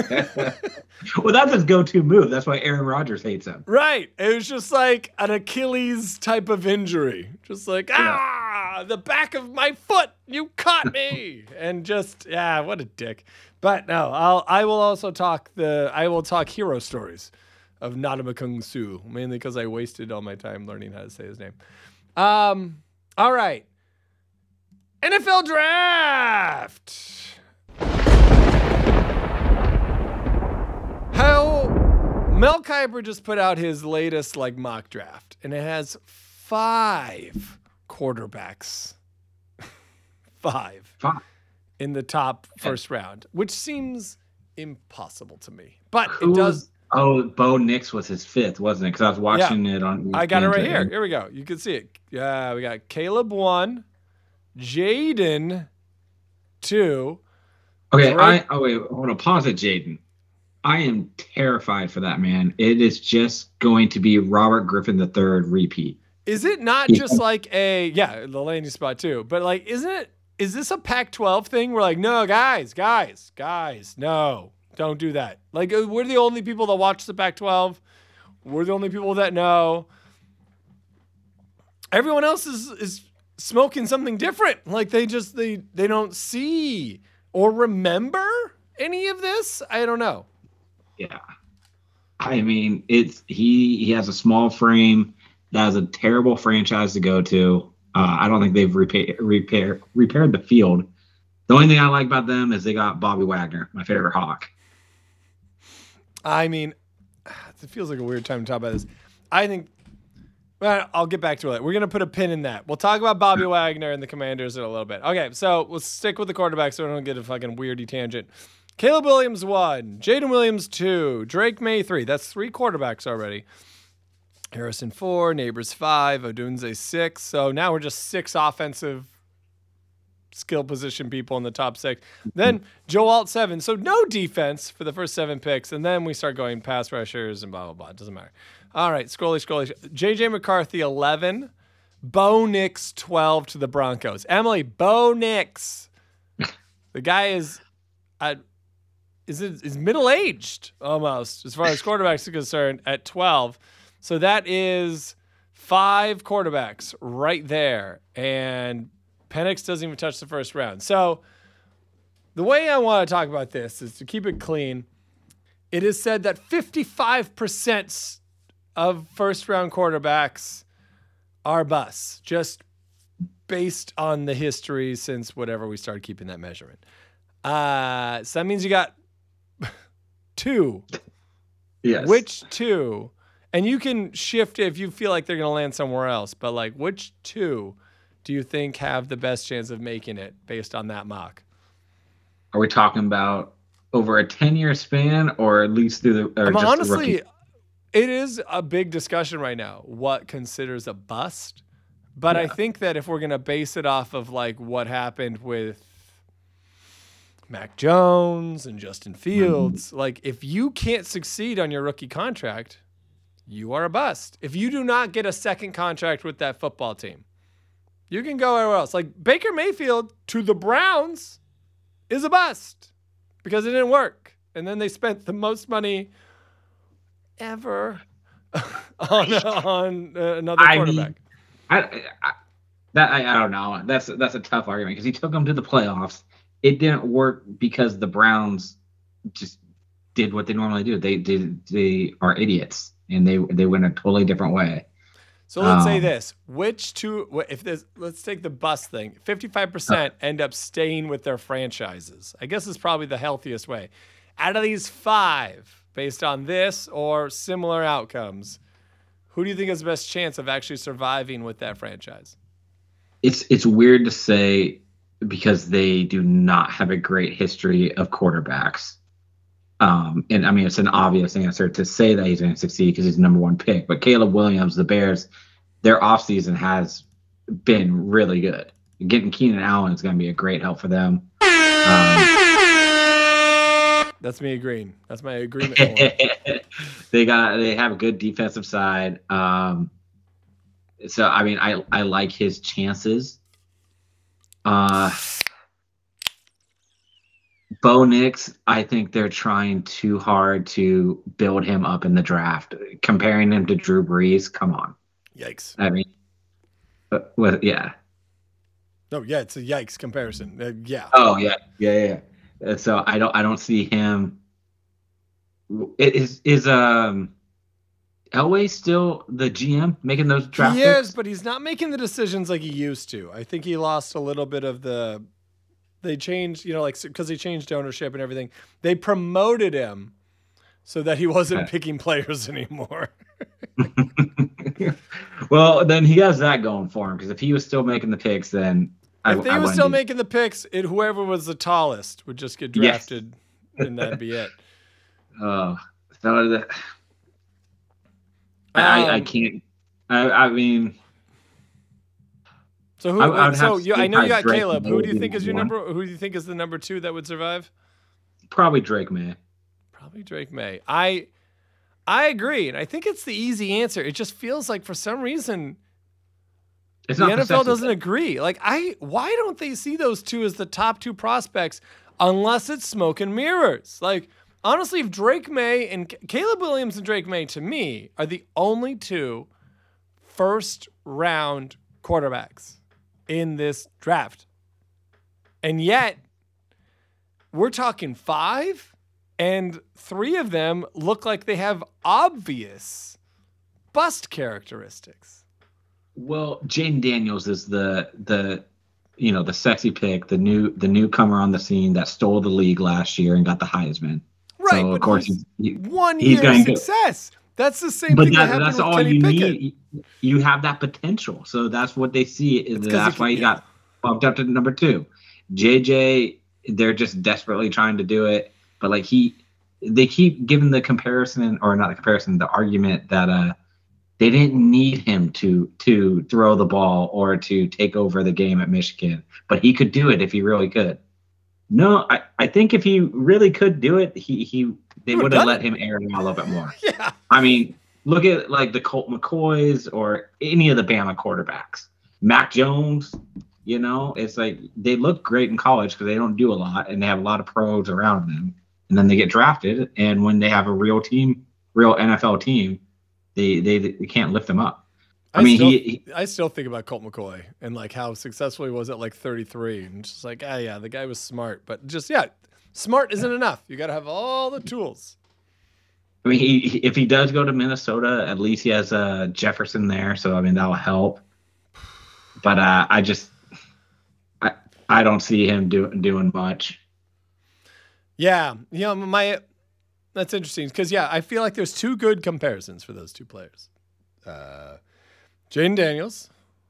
that's his go-to move. That's why Aaron Rodgers hates him. Right. It was just like an Achilles type of injury. Just like, ah, ah, the back of my foot, you caught me, and just yeah, what a dick. But no, I'll I will also talk the I will talk hero stories of Nadamakung Su, mainly because I wasted all my time learning how to say his name. Um, all right, N F L draft. How Mel Kiper just put out his latest like mock draft, and it has five quarterbacks, five, Five. in the top first round, which seems impossible to me. But Who it does. Was, oh, Bo Nix was his fifth, wasn't it? Because I was watching yeah, it on. I got it right here. Here we go. You can see it. Yeah, we got Caleb one, Jaden two. Okay, Drake. I oh wait, I want to pause it, Jaden. I am terrified for that man. It is just going to be Robert Griffin the third repeat. Is it not just like a yeah, the landing spot too? But like, isn't it? Is this a Pac twelve thing? We're like, no, guys, guys, guys, no, don't do that. Like, we're the only people that watch the Pac twelve. We're the only people that know. Everyone else is is smoking something different. Like they just they they don't see or remember any of this. I don't know. Yeah, I mean, it's he. He has a small frame. That is a terrible franchise to go to. Uh, I don't think they've repair, repair, repaired the field. The only thing I like about them is they got Bobby Wagner, my favorite Hawk. I mean, it feels like a weird time to talk about this. I think. Well, I'll get back to it. We're gonna put a pin in that. We'll talk about Bobby Wagner and the Commanders in a little bit. Okay, so we'll stick with the quarterback so we don't get a fucking weirdy tangent. Caleb Williams one, Jaden Williams two, Drake May three. That's three quarterbacks already. Harrison four, Neighbors five, Odunze six. So now we're just six offensive skill position people in the top six. Then Joe Alt seven. So no defense for the first seven picks. And then we start going pass rushers and blah, blah, blah. It doesn't matter. All right, scrolly, scrolly. J J McCarthy eleven, Bo Nix twelve to the Broncos. Emily, Bo Nix. The guy is... I, Is it is middle aged almost as far as quarterbacks are concerned at twelve, so that is five quarterbacks right there, and Penix doesn't even touch the first round. So the way I want to talk about this is to keep it clean. It is said that fifty-five percent of first round quarterbacks are busts, just based on the history since whatever we started keeping that measurement. Uh, so that means you got two. Yes. Which two? And you can shift if you feel like they're going to land somewhere else. But like, which two do you think have the best chance of making it based on that mock? Are we talking about over a ten-year span, or at least through the? Or I mean, just honestly, the it is a big discussion right now. What considers a bust? But yeah. I think that if we're going to base it off of like what happened with Mac Jones and Justin Fields, mm-hmm. like if you can't succeed on your rookie contract, you are a bust. If you do not get a second contract with that football team, you can go anywhere else. Like Baker Mayfield to the Browns is a bust because it didn't work. And then they spent the most money ever on, on uh, another I quarterback. Mean, I, I, that, I, I don't know. That's, that's a tough argument because he took them to the playoffs. It didn't work because the Browns just did what they normally do. They did. They are idiots, and they they went a totally different way. So let's um, say this: which two? If this, let's take the bust thing. Fifty-five percent end up staying with their franchises. I guess is probably the healthiest way. Out of these five, based on this or similar outcomes, who do you think has the best chance of actually surviving with that franchise? It's it's weird to say, because they do not have a great history of quarterbacks. Um, and I mean, it's an obvious answer to say that he's going to succeed because he's the number one pick. But Caleb Williams, the Bears, their offseason has been really good. Getting Keenan Allen is going to be a great help for them. Um, That's me agreeing. That's my agreement. they got they have a good defensive side. Um, so I mean, I I like his chances. Uh, Bo Nix, I think they're trying too hard to build him up in the draft. Comparing him to Drew Brees, come on. Yikes. I mean, but, well, yeah. No, yeah, it's a yikes comparison. Uh, yeah. Oh yeah, yeah, yeah. Uh, So I don't I don't see him. It is is um Elway still the G M making those He draft is, picks? but he's not making the decisions like he used to. I think he lost a little bit of the. They changed, you know, like because they changed ownership and everything. They promoted him so that he wasn't Okay. picking players anymore. Well, then he has that going for him because if he was still making the picks, then I, If they I were wouldn't still do. making the picks, it whoever was the tallest would just get Yes. drafted, and that'd be it. Uh, so the, I, I I Um, can't. I I mean, so who? I, I Wait, would have so to you, say I know you probably got Drake Caleb. May Who would do you be think is your one. number? Who do you think is the number two that would survive? Probably Drake May. Probably Drake May. I I agree, and I think it's the easy answer. It just feels like for some reason It's the not N F L possessive. doesn't agree. Like I, why don't they see those two as the top two prospects unless it's smoke and mirrors? Like honestly, if Drake May and Caleb Williams and Drake May to me are the only two first round quarterbacks in this draft, and yet we're talking five, and three of them look like they have obvious bust characteristics. Well, Jaden Daniels is the the you know the sexy pick, the new the newcomer on the scene that stole the league last year and got the Heisman. Right, So of but course he's he's, he, one he's year going to. success. That's the same But thing that that, happened that's with all Kenny you Pickett. need. You have that potential, so that's what they see. It's 'cause That's he why can- he yeah. got bumped up to number two. J J, they're just desperately trying to do it, but like he, they keep giving the comparison, or not the comparison, the argument that uh they didn't need him to to throw the ball or to take over the game at Michigan, but he could do it if he really could. No, I, I think if he really could do it, he he they He would've would have done let it. him air it out a little bit more. Yeah. I mean, look at like the Colt McCoys or any of the Bama quarterbacks. Mac Jones, you know, it's like they look great in college because they don't do a lot and they have a lot of pros around them. And then they get drafted, and when they have a real team, real N F L team, they they, they can't lift them up. I, I mean, still, he, he I still think about Colt McCoy and like how successful he was at like thirty-three, and just like, ah, yeah, the guy was smart, but just yeah, smart isn't enough. You got to have all the tools. I mean, he, he- if he does go to Minnesota, at least he has uh, Jefferson there, so I mean that'll help. But uh, I just, I I don't see him doing doing much. Yeah, you know, my that's interesting because yeah, I feel like there's two good comparisons for those two players. Uh, Jaden Daniels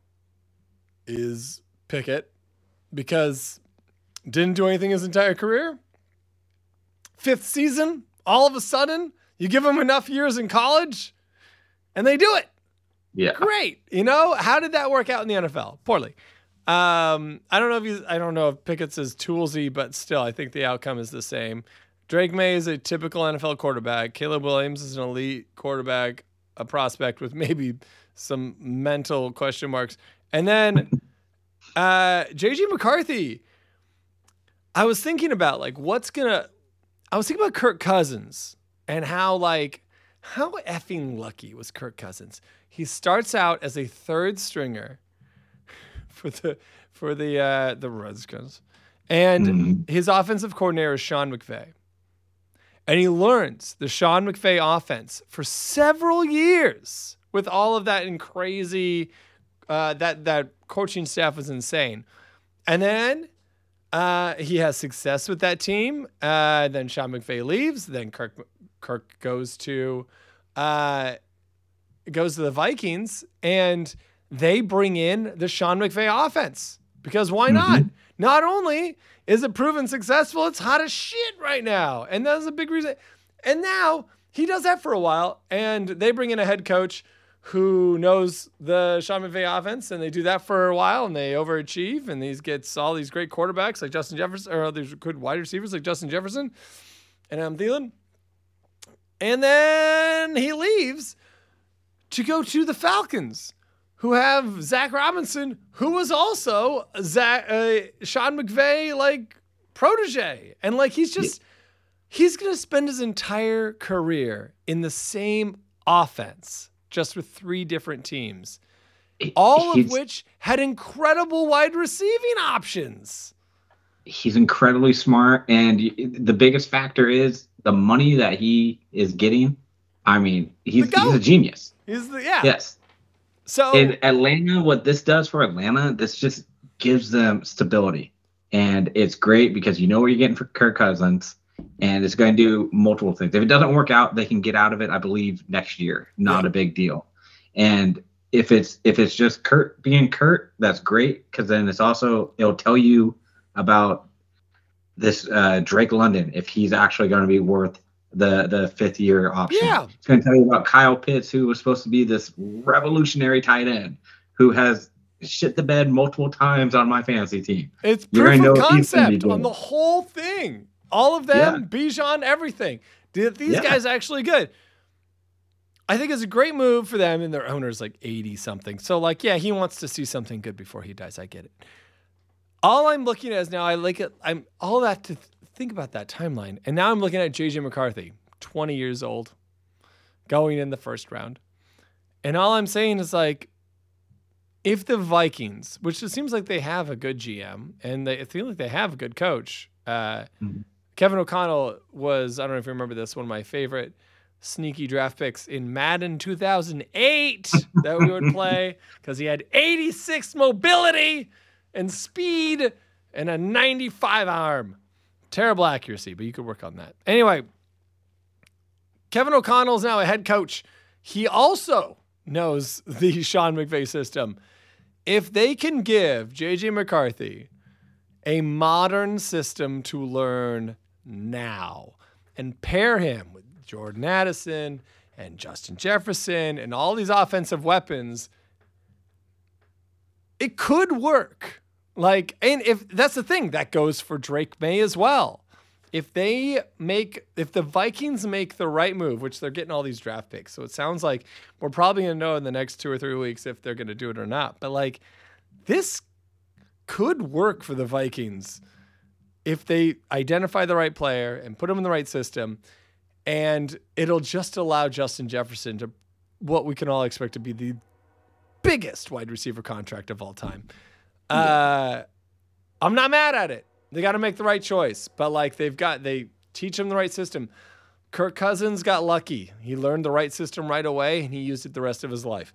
is Pickett because didn't do anything his entire career. Fifth season, all of a sudden, you give them enough years in college, and they do it. Yeah. Great. You know, how did that work out in the N F L? Poorly. Um, I don't know if he's, I don't know if Pickett's as toolsy, but still, I think the outcome is the same. Drake May is a typical N F L quarterback. Caleb Williams is an elite quarterback, a prospect with maybe some mental question marks. And then uh, J J McCarthy, I was thinking about like what's gonna, I was thinking about Kirk Cousins and how like, how effing lucky was Kirk Cousins? He starts out as a third stringer for the for the uh, the Redskins, and Mhm. his offensive coordinator is Sean McVay, and he learns the Sean McVay offense for several years with all of that and crazy uh, that that coaching staff was insane, and then uh, he has success with that team. Uh, then Sean McVay leaves. Then Kirk Kirk goes to uh, goes to the Vikings, and they bring in the Sean McVay offense because why not? Mhm. Not only is it proven successful, it's hot as shit right now. And that's a big reason. And now he does that for a while, and they bring in a head coach who knows the Sean McVay offense, and they do that for a while, and they overachieve, and these gets all these great quarterbacks like Justin Jefferson, or these good wide receivers like Justin Jefferson and Adam Thielen. And then he leaves to go to the Falcons, who have Zach Robinson, who was also Zach, uh, Sean McVay, like, protege. And, like, he's just, he's going to spend his entire career in the same offense, just with three different teams. all of he's, which had incredible wide receiving options. He's incredibly smart, and the biggest factor is the money that he is getting. I mean, he's he's a genius. He's the yeah. Yes. So in Atlanta, what this does for Atlanta, this just gives them stability, and it's great because you know what you're getting for Kirk Cousins, and it's going to do multiple things. If it doesn't work out, they can get out of it, I believe, next year. Not yeah. a big deal. And if it's if it's just Kurt being Kurt, that's great because then it's also it'll tell you about this uh, Drake London if he's actually going to be worth the the fifth year option. Yeah. It's going to tell you about Kyle Pitts, who was supposed to be this revolutionary tight end who has shit the bed multiple times on my fantasy team. It's proof of concept on the whole thing. All of them, yeah. Bijan, everything. These yeah. guys actually good. I think it's a great move for them, and their owner's like eighty something. So like, yeah, he wants to see something good before he dies. I get it. All I'm looking at is now I like it. I'm all that to th- think about that timeline. And now I'm looking at J J McCarthy, twenty years old, going in the first round. And all I'm saying is like, if the Vikings, which it seems like they have a good G M and they feel like they have a good coach, uh, mm-hmm. Kevin O'Connell was, I don't know if you remember this, one of my favorite sneaky draft picks in Madden two thousand eight that we would play because he had eighty-six mobility and speed and a ninety-five arm. Terrible accuracy, but you could work on that. Anyway, Kevin O'Connell is now a head coach. He also knows the Sean McVay system. If they can give J J McCarthy a modern system to learn now and pair him with Jordan Addison and Justin Jefferson and all these offensive weapons, it could work. Like, and if that's the thing, that goes for Drake May as well. If they make, if the Vikings make the right move, which they're getting all these draft picks, so it sounds like we're probably going to know in the next two or three weeks if they're going to do it or not. But like, this could work for the Vikings if they identify the right player and put him in the right system. And it'll just allow Justin Jefferson to what we can all expect to be the biggest wide receiver contract of all time. Uh, I'm not mad at it. They got to make the right choice, but like they've got, they teach him the right system. Kirk Cousins got lucky. He learned the right system right away and he used it the rest of his life.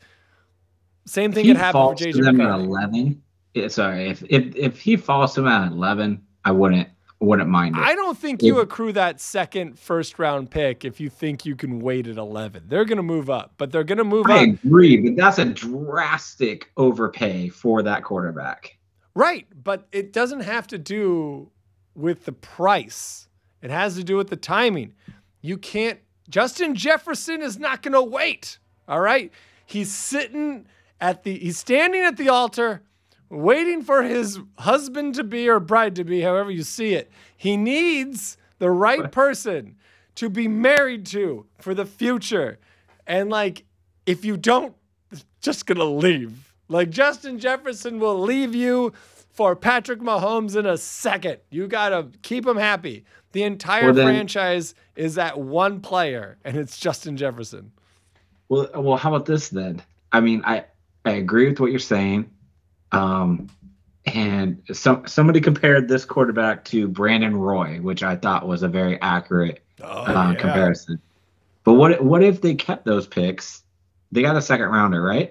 Same thing could happen for J J McCarthy. At eleven, yeah, sorry, if, if if he falls to him at eleven, I wouldn't wouldn't mind it. I don't think you accrue that second first round pick if you think you can wait at eleven. They're going to move up, but they're going to move I up. I agree, but that's a drastic overpay for that quarterback. Right, but it doesn't have to do with the price. It has to do with the timing. You can't, Justin Jefferson is not going to wait, all right? He's sitting at the, he's standing at the altar waiting for his husband to be or bride to be, however you see it. He needs the right person to be married to for the future. And like, if you don't, it's just going to leave. Like Justin Jefferson will leave you for Patrick Mahomes in a second. You got to keep him happy. The entire well, then, franchise is that one player, and it's Justin Jefferson. Well, well, how about this then? I mean, I, I agree with what you're saying. Um, and some somebody compared this quarterback to Brandon Roy, which I thought was a very accurate oh, uh, yeah. comparison. But what what if they kept those picks? They got a second rounder, right?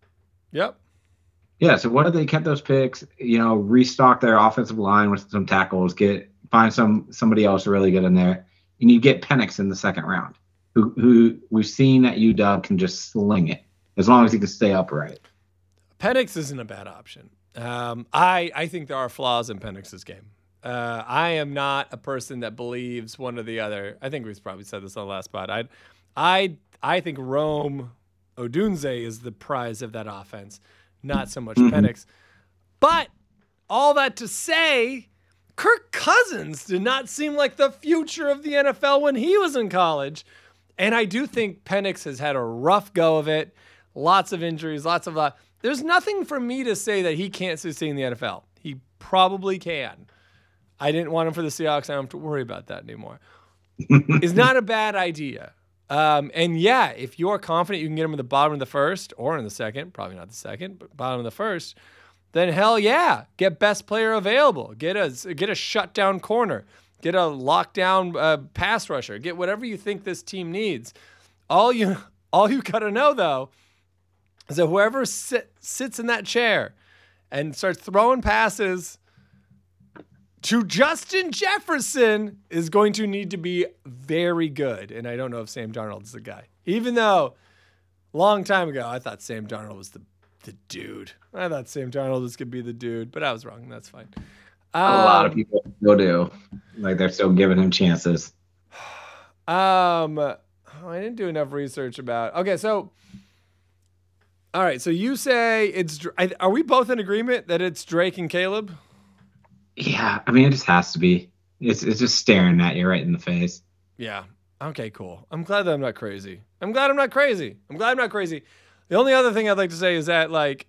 Yep. Yeah. So what if they kept those picks? You know, restock their offensive line with some tackles, get find some somebody else really good in there, and you get Penix in the second round, who who we've seen at U W can just sling it as long as he can stay upright. Penix isn't a bad option. Um, I, I think there are flaws in Penix's game. Uh, I am not a person that believes one or the other. I think we've probably said this on the last spot. I, I, I think Rome Odunze is the prize of that offense, not so much mm-hmm. Penix. But all that to say, Kirk Cousins did not seem like the future of the N F L when he was in college. And I do think Penix has had a rough go of it. Lots of injuries, lots of... Uh, There's nothing for me to say that he can't succeed in the N F L. He probably can. I didn't want him for the Seahawks. I don't have to worry about that anymore. It's not a bad idea. Um, and yeah, if you're confident you can get him in the bottom of the first or in the second, probably not the second, but bottom of the first, then hell yeah, get best player available. Get a get a shutdown corner. Get a lockdown uh, pass rusher. Get whatever you think this team needs. All you all you gotta know though is that whoever sit, sits in that chair and starts throwing passes to Justin Jefferson is going to need to be very good. And I don't know if Sam Darnold is the guy. Even though a long time ago, I thought Sam Darnold was the, the dude. I thought Sam Darnold was going to be the dude, but I was wrong. That's fine. Um, A lot of people still do. Like, they're still giving him chances. Um, oh, I didn't do enough research about. Okay, so all right, so you say it's. Are we both in agreement that it's Drake and Caleb? Yeah, I mean, it just has to be. It's it's just staring at you right in the face. Yeah. Okay, cool. I'm glad that I'm not crazy. I'm glad I'm not crazy. I'm glad I'm not crazy. The only other thing I'd like to say is that, like,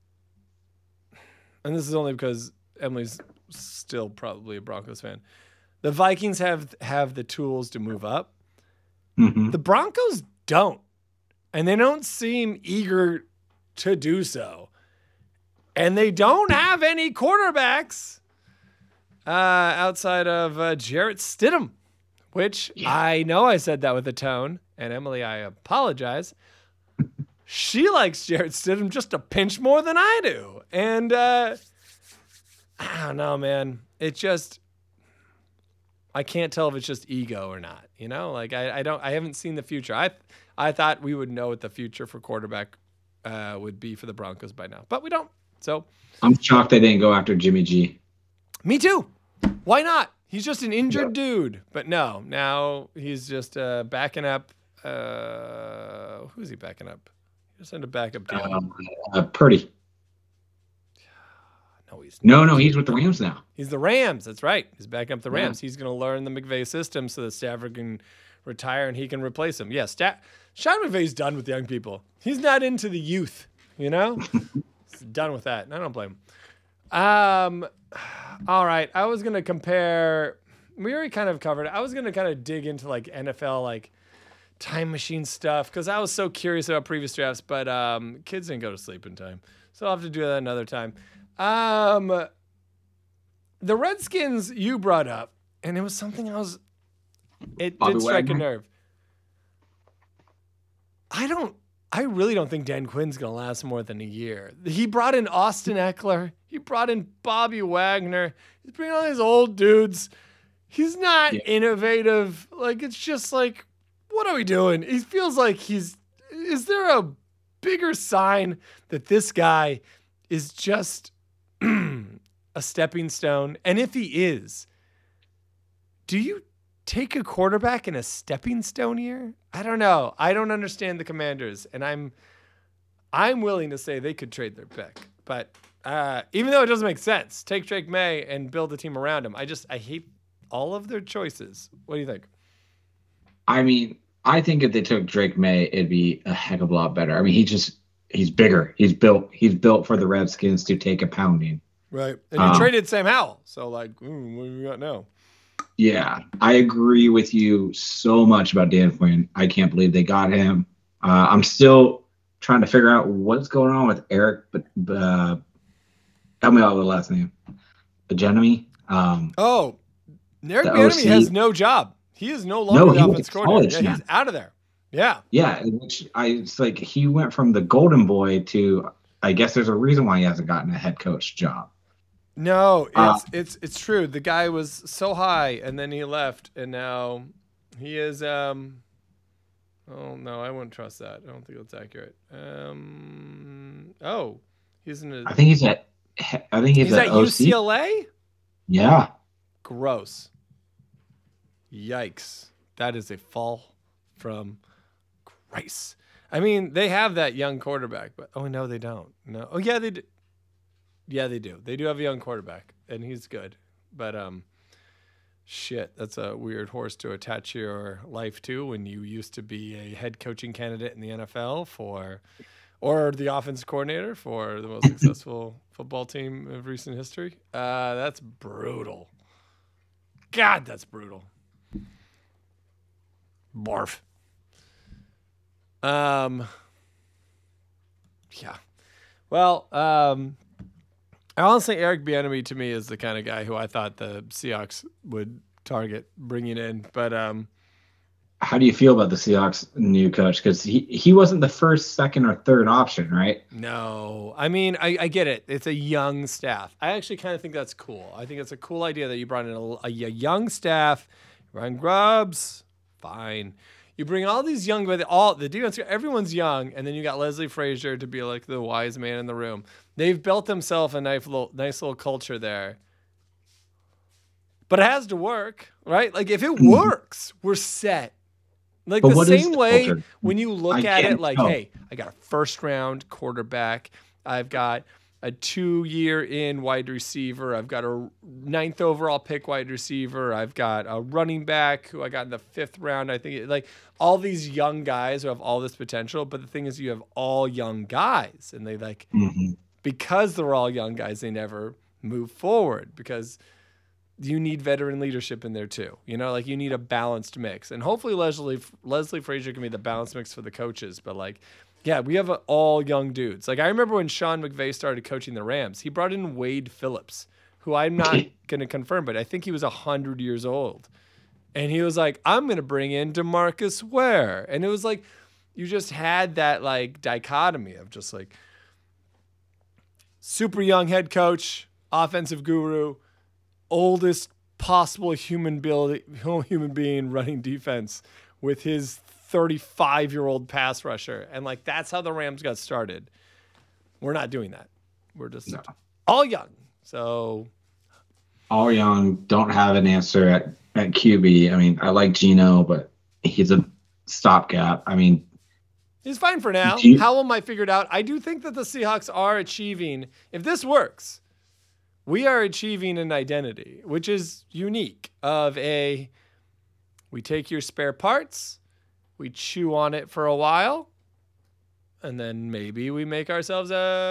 and this is only because Emily's still probably a Broncos fan. The Vikings have have the tools to move up. Mm-hmm. The Broncos don't. And they don't seem eager to do so. And they don't have any quarterbacks uh, outside of uh, Jarrett Stidham, which Yeah. I know I said that with a tone. And Emily, I apologize. She likes Jarrett Stidham just a pinch more than I do. And uh, I don't know, man. It just, I can't tell if it's just ego or not. You know, like I, I don't, I haven't seen the future. I, I thought we would know what the future for quarterback uh, would be for the Broncos by now, but we don't. So I'm shocked they didn't go after Jimmy G. me too. Why not? He's just an injured Yep. dude. But no, now he's just uh, backing up. Uh, who's he backing up? He just signed a backup deal. Um, uh, Purdy. no, he's not. No, no, he's with the Rams now. He's the Rams. That's right. He's backing up the Yeah. Rams. He's going to learn the McVay system so that Stafford can retire and he can replace him. Yeah, Sta- Sean McVay's done with young people. He's not into the youth, you know? He's done with that. And I don't blame him. Um, all right. I was going to compare. We already kind of covered it. I was going to kind of dig into like N F L, like time machine stuff because I was so curious about previous drafts, but um, kids didn't go to sleep in time. So I'll have to do that another time. Um, the Redskins you brought up, and it was something I was, it Bobby did strike Wagner? a nerve. I don't, I really don't think Dan Quinn's going to last more than a year. He brought in Austin Eckler. He brought in Bobby Wagner. He's bringing all these old dudes. He's not Yeah. innovative. Like, it's just like, what are we doing? He feels like he's, is there a bigger sign that this guy is just a stepping stone? And if he is, do you take a quarterback in a stepping stone year? I don't know. I don't understand the Commanders, and I'm I'm willing to say they could trade their pick. But uh, even though it doesn't make sense, take Drake May and build a team around him. I just I hate all of their choices. What do you think? I mean, I think if they took Drake May, it'd be a heck of a lot better. I mean, he just he's bigger. He's built. He's built for the Redskins to take a pounding. Right. And you Um, traded Sam Howell. So, like, mm, what do we got now? Yeah, I agree with you so much about Dan Quinn. I can't believe they got him. Uh, I'm still trying to figure out what's going on with Eric, but uh, help me out with the last name. Bieniemy. Um, Oh, Eric The Bieniemy O C. has no job. He is no longer No, the he went offense to coordinator. college Yeah, he's out of there. Yeah. yeah, which I it's like he went from the Golden Boy to. I guess there's a reason why he hasn't gotten a head coach job. No, it's Uh, it's it's true. The guy was so high, and then he left, and now he is. Um, oh no, I wouldn't trust that. I don't think that's accurate. Um, oh, he's in a. I think he's at. I think he's, He's at, at O U C. C L A. Yeah. Gross. Yikes! That is a fall from grace. I mean, they have that young quarterback, but oh no, they don't. No. Oh yeah, they do. Yeah, they do. They do have a young quarterback, and he's good. But um, shit, that's a weird horse to attach your life to when you used to be a head coaching candidate in the N F L for, or the offense coordinator for the most successful football team of recent history. Uh, that's brutal. God, that's brutal. Barf. Um, yeah. Well, um, honestly, Eric Bieniemy to me is the kind of guy who I thought the Seahawks would target bringing in. But um, how do you feel about the Seahawks' new coach? Because he, he wasn't the first, second, or third option, right? No. I mean, I, I get it. It's a young staff. I actually kind of think that's cool. I think it's a cool idea that you brought in a, a, a young staff. Ryan Grubbs, fine. You bring all these young, but all the defense, everyone's young, and then you got Leslie Frazier to be like the wise man in the room. They've built themselves a nice little, nice little culture there. But it has to work, right? Like if it works, we're set. Like but the same the way culture? When you look I at it like, tell. Hey, I got a first round quarterback. I've got a two year in wide receiver. I've got a ninth overall pick wide receiver. I've got a running back who I got in the fifth round. I think like all these young guys who have all this potential. But the thing is you have all young guys and they like, mm-hmm. because they're all young guys, they never move forward because you need veteran leadership in there too. You know, like you need a balanced mix. And hopefully Leslie Leslie Frazier can be the balanced mix for the coaches. But like, yeah, we have a, all young dudes. Like I remember when Sean McVay started coaching the Rams, he brought in Wade Phillips, who I'm not going to confirm, but I think he was one hundred years old. And he was like, I'm going to bring in DeMarcus Ware. And it was like, you just had that like dichotomy of just like super young head coach, offensive guru, oldest possible human build, human being running defense with his thirty-five-year-old pass rusher. And, like, that's how the Rams got started. We're not doing that. We're just no. all young. So all young, don't have an answer at, at Q B. I mean, I like Geno, but he's a stopgap. I mean, he's fine for now. You, Howell might figure it out. I do think that the Seahawks are achieving, if this works, we are achieving an identity, which is unique of a, we take your spare parts, we chew on it for a while, and then maybe we make ourselves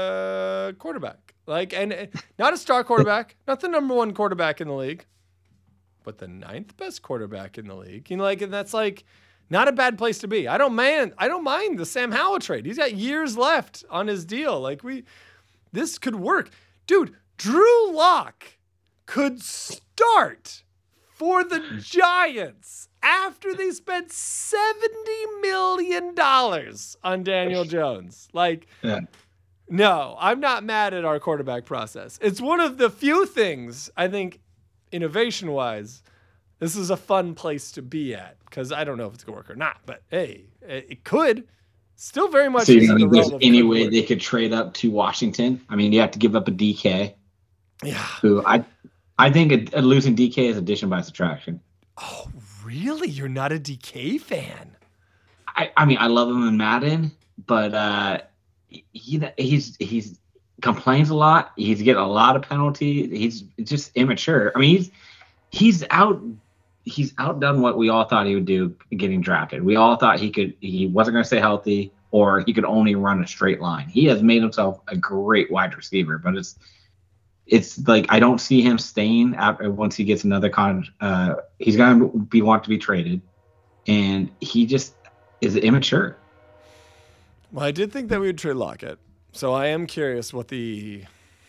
a quarterback. Like, and not a star quarterback, not the number one quarterback in the league, but the ninth best quarterback in the league. You know, like, and that's like not a bad place to be. I don't mind, I don't mind the Sam Howell trade. He's got years left on his deal. Like we, this could work. Dude, Drew Lock could start for the Giants after they spent seventy million dollars on Daniel Jones. Like, yeah. No, I'm not mad at our quarterback process. It's one of the few things, I think, innovation-wise, this is a fun place to be at. Because I don't know if it's going to work or not. But, hey, it could. Still very much. So, you know, there's any way they could trade up to Washington? I mean, you have to give up a D K. Yeah. Who I I think a, a losing D K is addition by subtraction. Oh, really? You're not a D K fan? I, I mean, I love him in Madden, but uh, he he's he's complains a lot. He's getting a lot of penalties. He's just immature. I mean, he's he's out he's outdone what we all thought he would do getting drafted. We all thought he could he wasn't going to stay healthy or he could only run a straight line. He has made himself a great wide receiver, but it's It's like I don't see him staying after once he gets another con. Uh, he's gonna be want to be traded, and he just is immature. Well, I did think that we would trade Lockett, so I am curious what the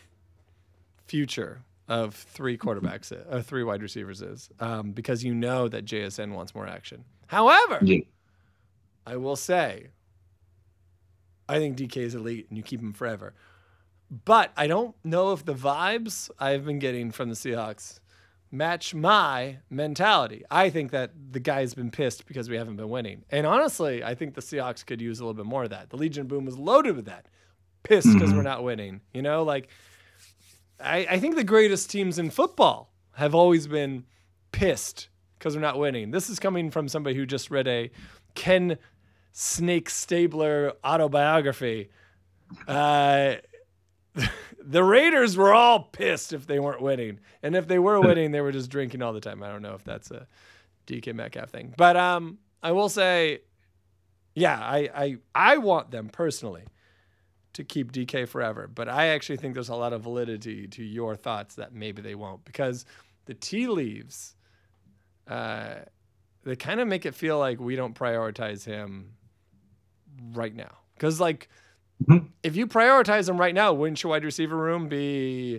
future of three quarterbacks, uh, three wide receivers is, um, because you know that J S N wants more action. However, yeah. I will say, I think D K is elite, and you keep him forever. But I don't know if the vibes I've been getting from the Seahawks match my mentality. I think that the guy's been pissed because we haven't been winning. And honestly, I think the Seahawks could use a little bit more of that. The Legion of Boom was loaded with that. Pissed because mm-hmm. we're not winning. You know, like, I, I think the greatest teams in football have always been pissed because we're not winning. This is coming from somebody who just read a Ken Snake Stabler autobiography. Uh... The Raiders were all pissed if they weren't winning. And if they were winning, they were just drinking all the time. I don't know if that's a D K Metcalf thing. But um, I will say, yeah, I, I I want them personally to keep D K forever. But I actually think there's a lot of validity to your thoughts that maybe they won't. Because the tea leaves, uh, they kind of make it feel like we don't prioritize him right now? Because, like, Mhm. if you prioritize them right now, wouldn't your wide receiver room be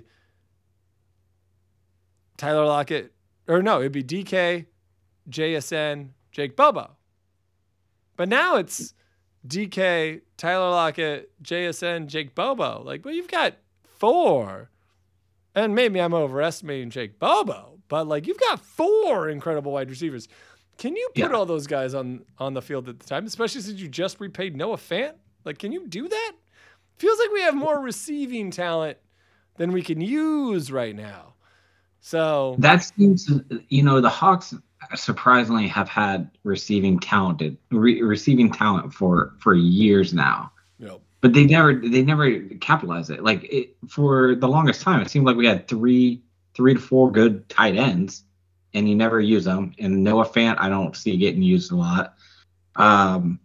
Tyler Lockett? Or no, it'd be D K, J S N, Jake Bobo. But now it's D K, Tyler Lockett, J S N, Jake Bobo. Like, well, you've got four. And maybe I'm overestimating Jake Bobo, but like you've got four incredible wide receivers. Can you put Yeah. all those guys on, on the field at the time, especially since you just repaid Noah Fant? Like, can you do that? Feels like we have more receiving talent than we can use right now. So That seems, you know, the Hawks surprisingly have had receiving talented re- receiving talent for for years now. Yep. But they never they never capitalized it. Like it, for the longest time, it seemed like we had three three to four good tight ends, and you never use them. And Noah Fant, I don't see getting used a lot. Um,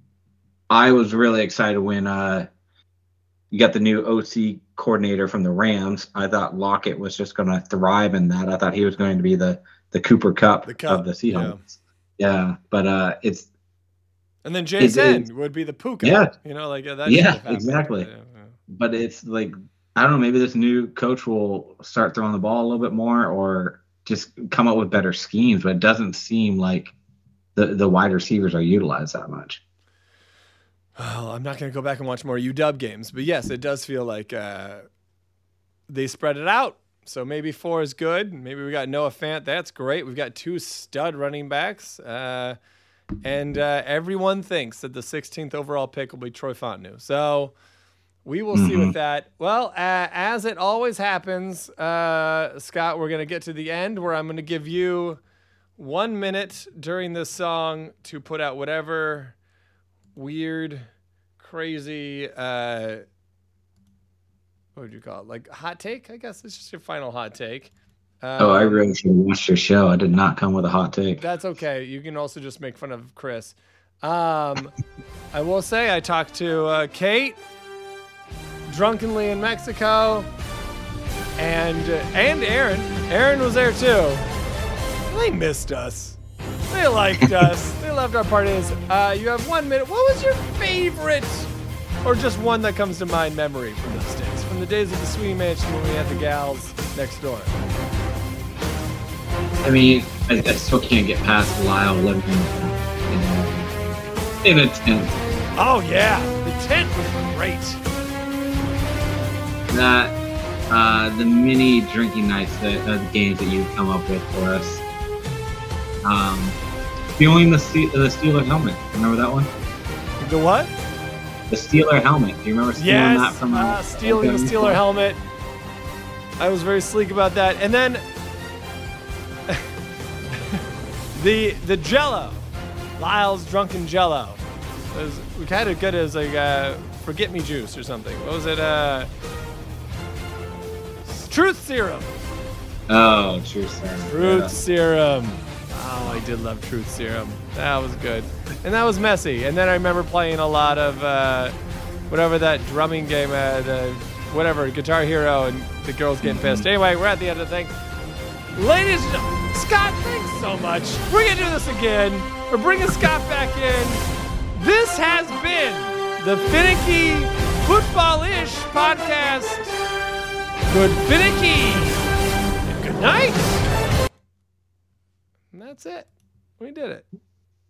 I was really excited when uh, you got the new O C coordinator from the Rams. I thought Lockett was just going to thrive in that. I thought he was going to be the the Cooper Cup, The Cup, of the Seahawks. Yeah, yeah but uh, it's and then J S N it- would be the Puka. Yeah. You know, like that. Yeah, should have happened. exactly. Yeah, yeah. but it's like I don't know. Maybe this new coach will start throwing the ball a little bit more, or just come up with better schemes. But it doesn't seem like the the wide receivers are utilized that much. Well, I'm not going to go back and watch more U W games, but yes, it does feel like uh, they spread it out. So maybe four is good. Maybe we got Noah Fant. That's great. We've got two stud running backs. Uh, and uh, everyone thinks that the sixteenth overall pick will be Troy Fontenot. So we will see with that. Well, uh, as it always happens, uh, Scott, we're going to get to the end where I'm going to give you one minute during this song to put out whatever weird, crazy, uh, what would you call it? Like hot take, I guess. It's just your final hot take. Um, Oh, I really should have watched your show. I did not come with a hot take. That's okay. You can also just make fun of Chris. Um, I will say I talked to uh, Kate drunkenly in Mexico, and uh, and Aaron. Aaron was there too. They missed us. They liked us. They loved our parties. Uh, you have one minute. What was your favorite, or just one that comes to mind memory from those days? From the days of the Sweeney Mansion when we had the gals next door. I mean, I, I still can't get past Lyle living in, in a tent. Oh yeah, the tent was great. That uh, the mini drinking nights that uh, the games that you come up with for us. Um, stealing the Ste- the Steeler helmet. Remember that one? The what? The Steeler helmet. Do you remember stealing Yes, that from uh, stealing the Steeler helmet. I was very sleek about that. And then the the Jello, Lyle's drunken Jello. It was, we kind of good as like uh, forget me juice or something. What was it? Uh, truth serum. Oh, true serum. Truth Yeah. serum. Oh, I did love Truth Serum. That was good. And that was messy. And then I remember playing a lot of uh, whatever that drumming game had, uh, whatever, Guitar Hero, and the girls getting pissed. Anyway, we're at the end of the thing. Ladies and gentlemen, Scott, thanks so much. We're going to do this again. We're bringing Scott back in. This has been the Finicky Football-ish podcast. Good Finicky. And good night. And that's it. We did it.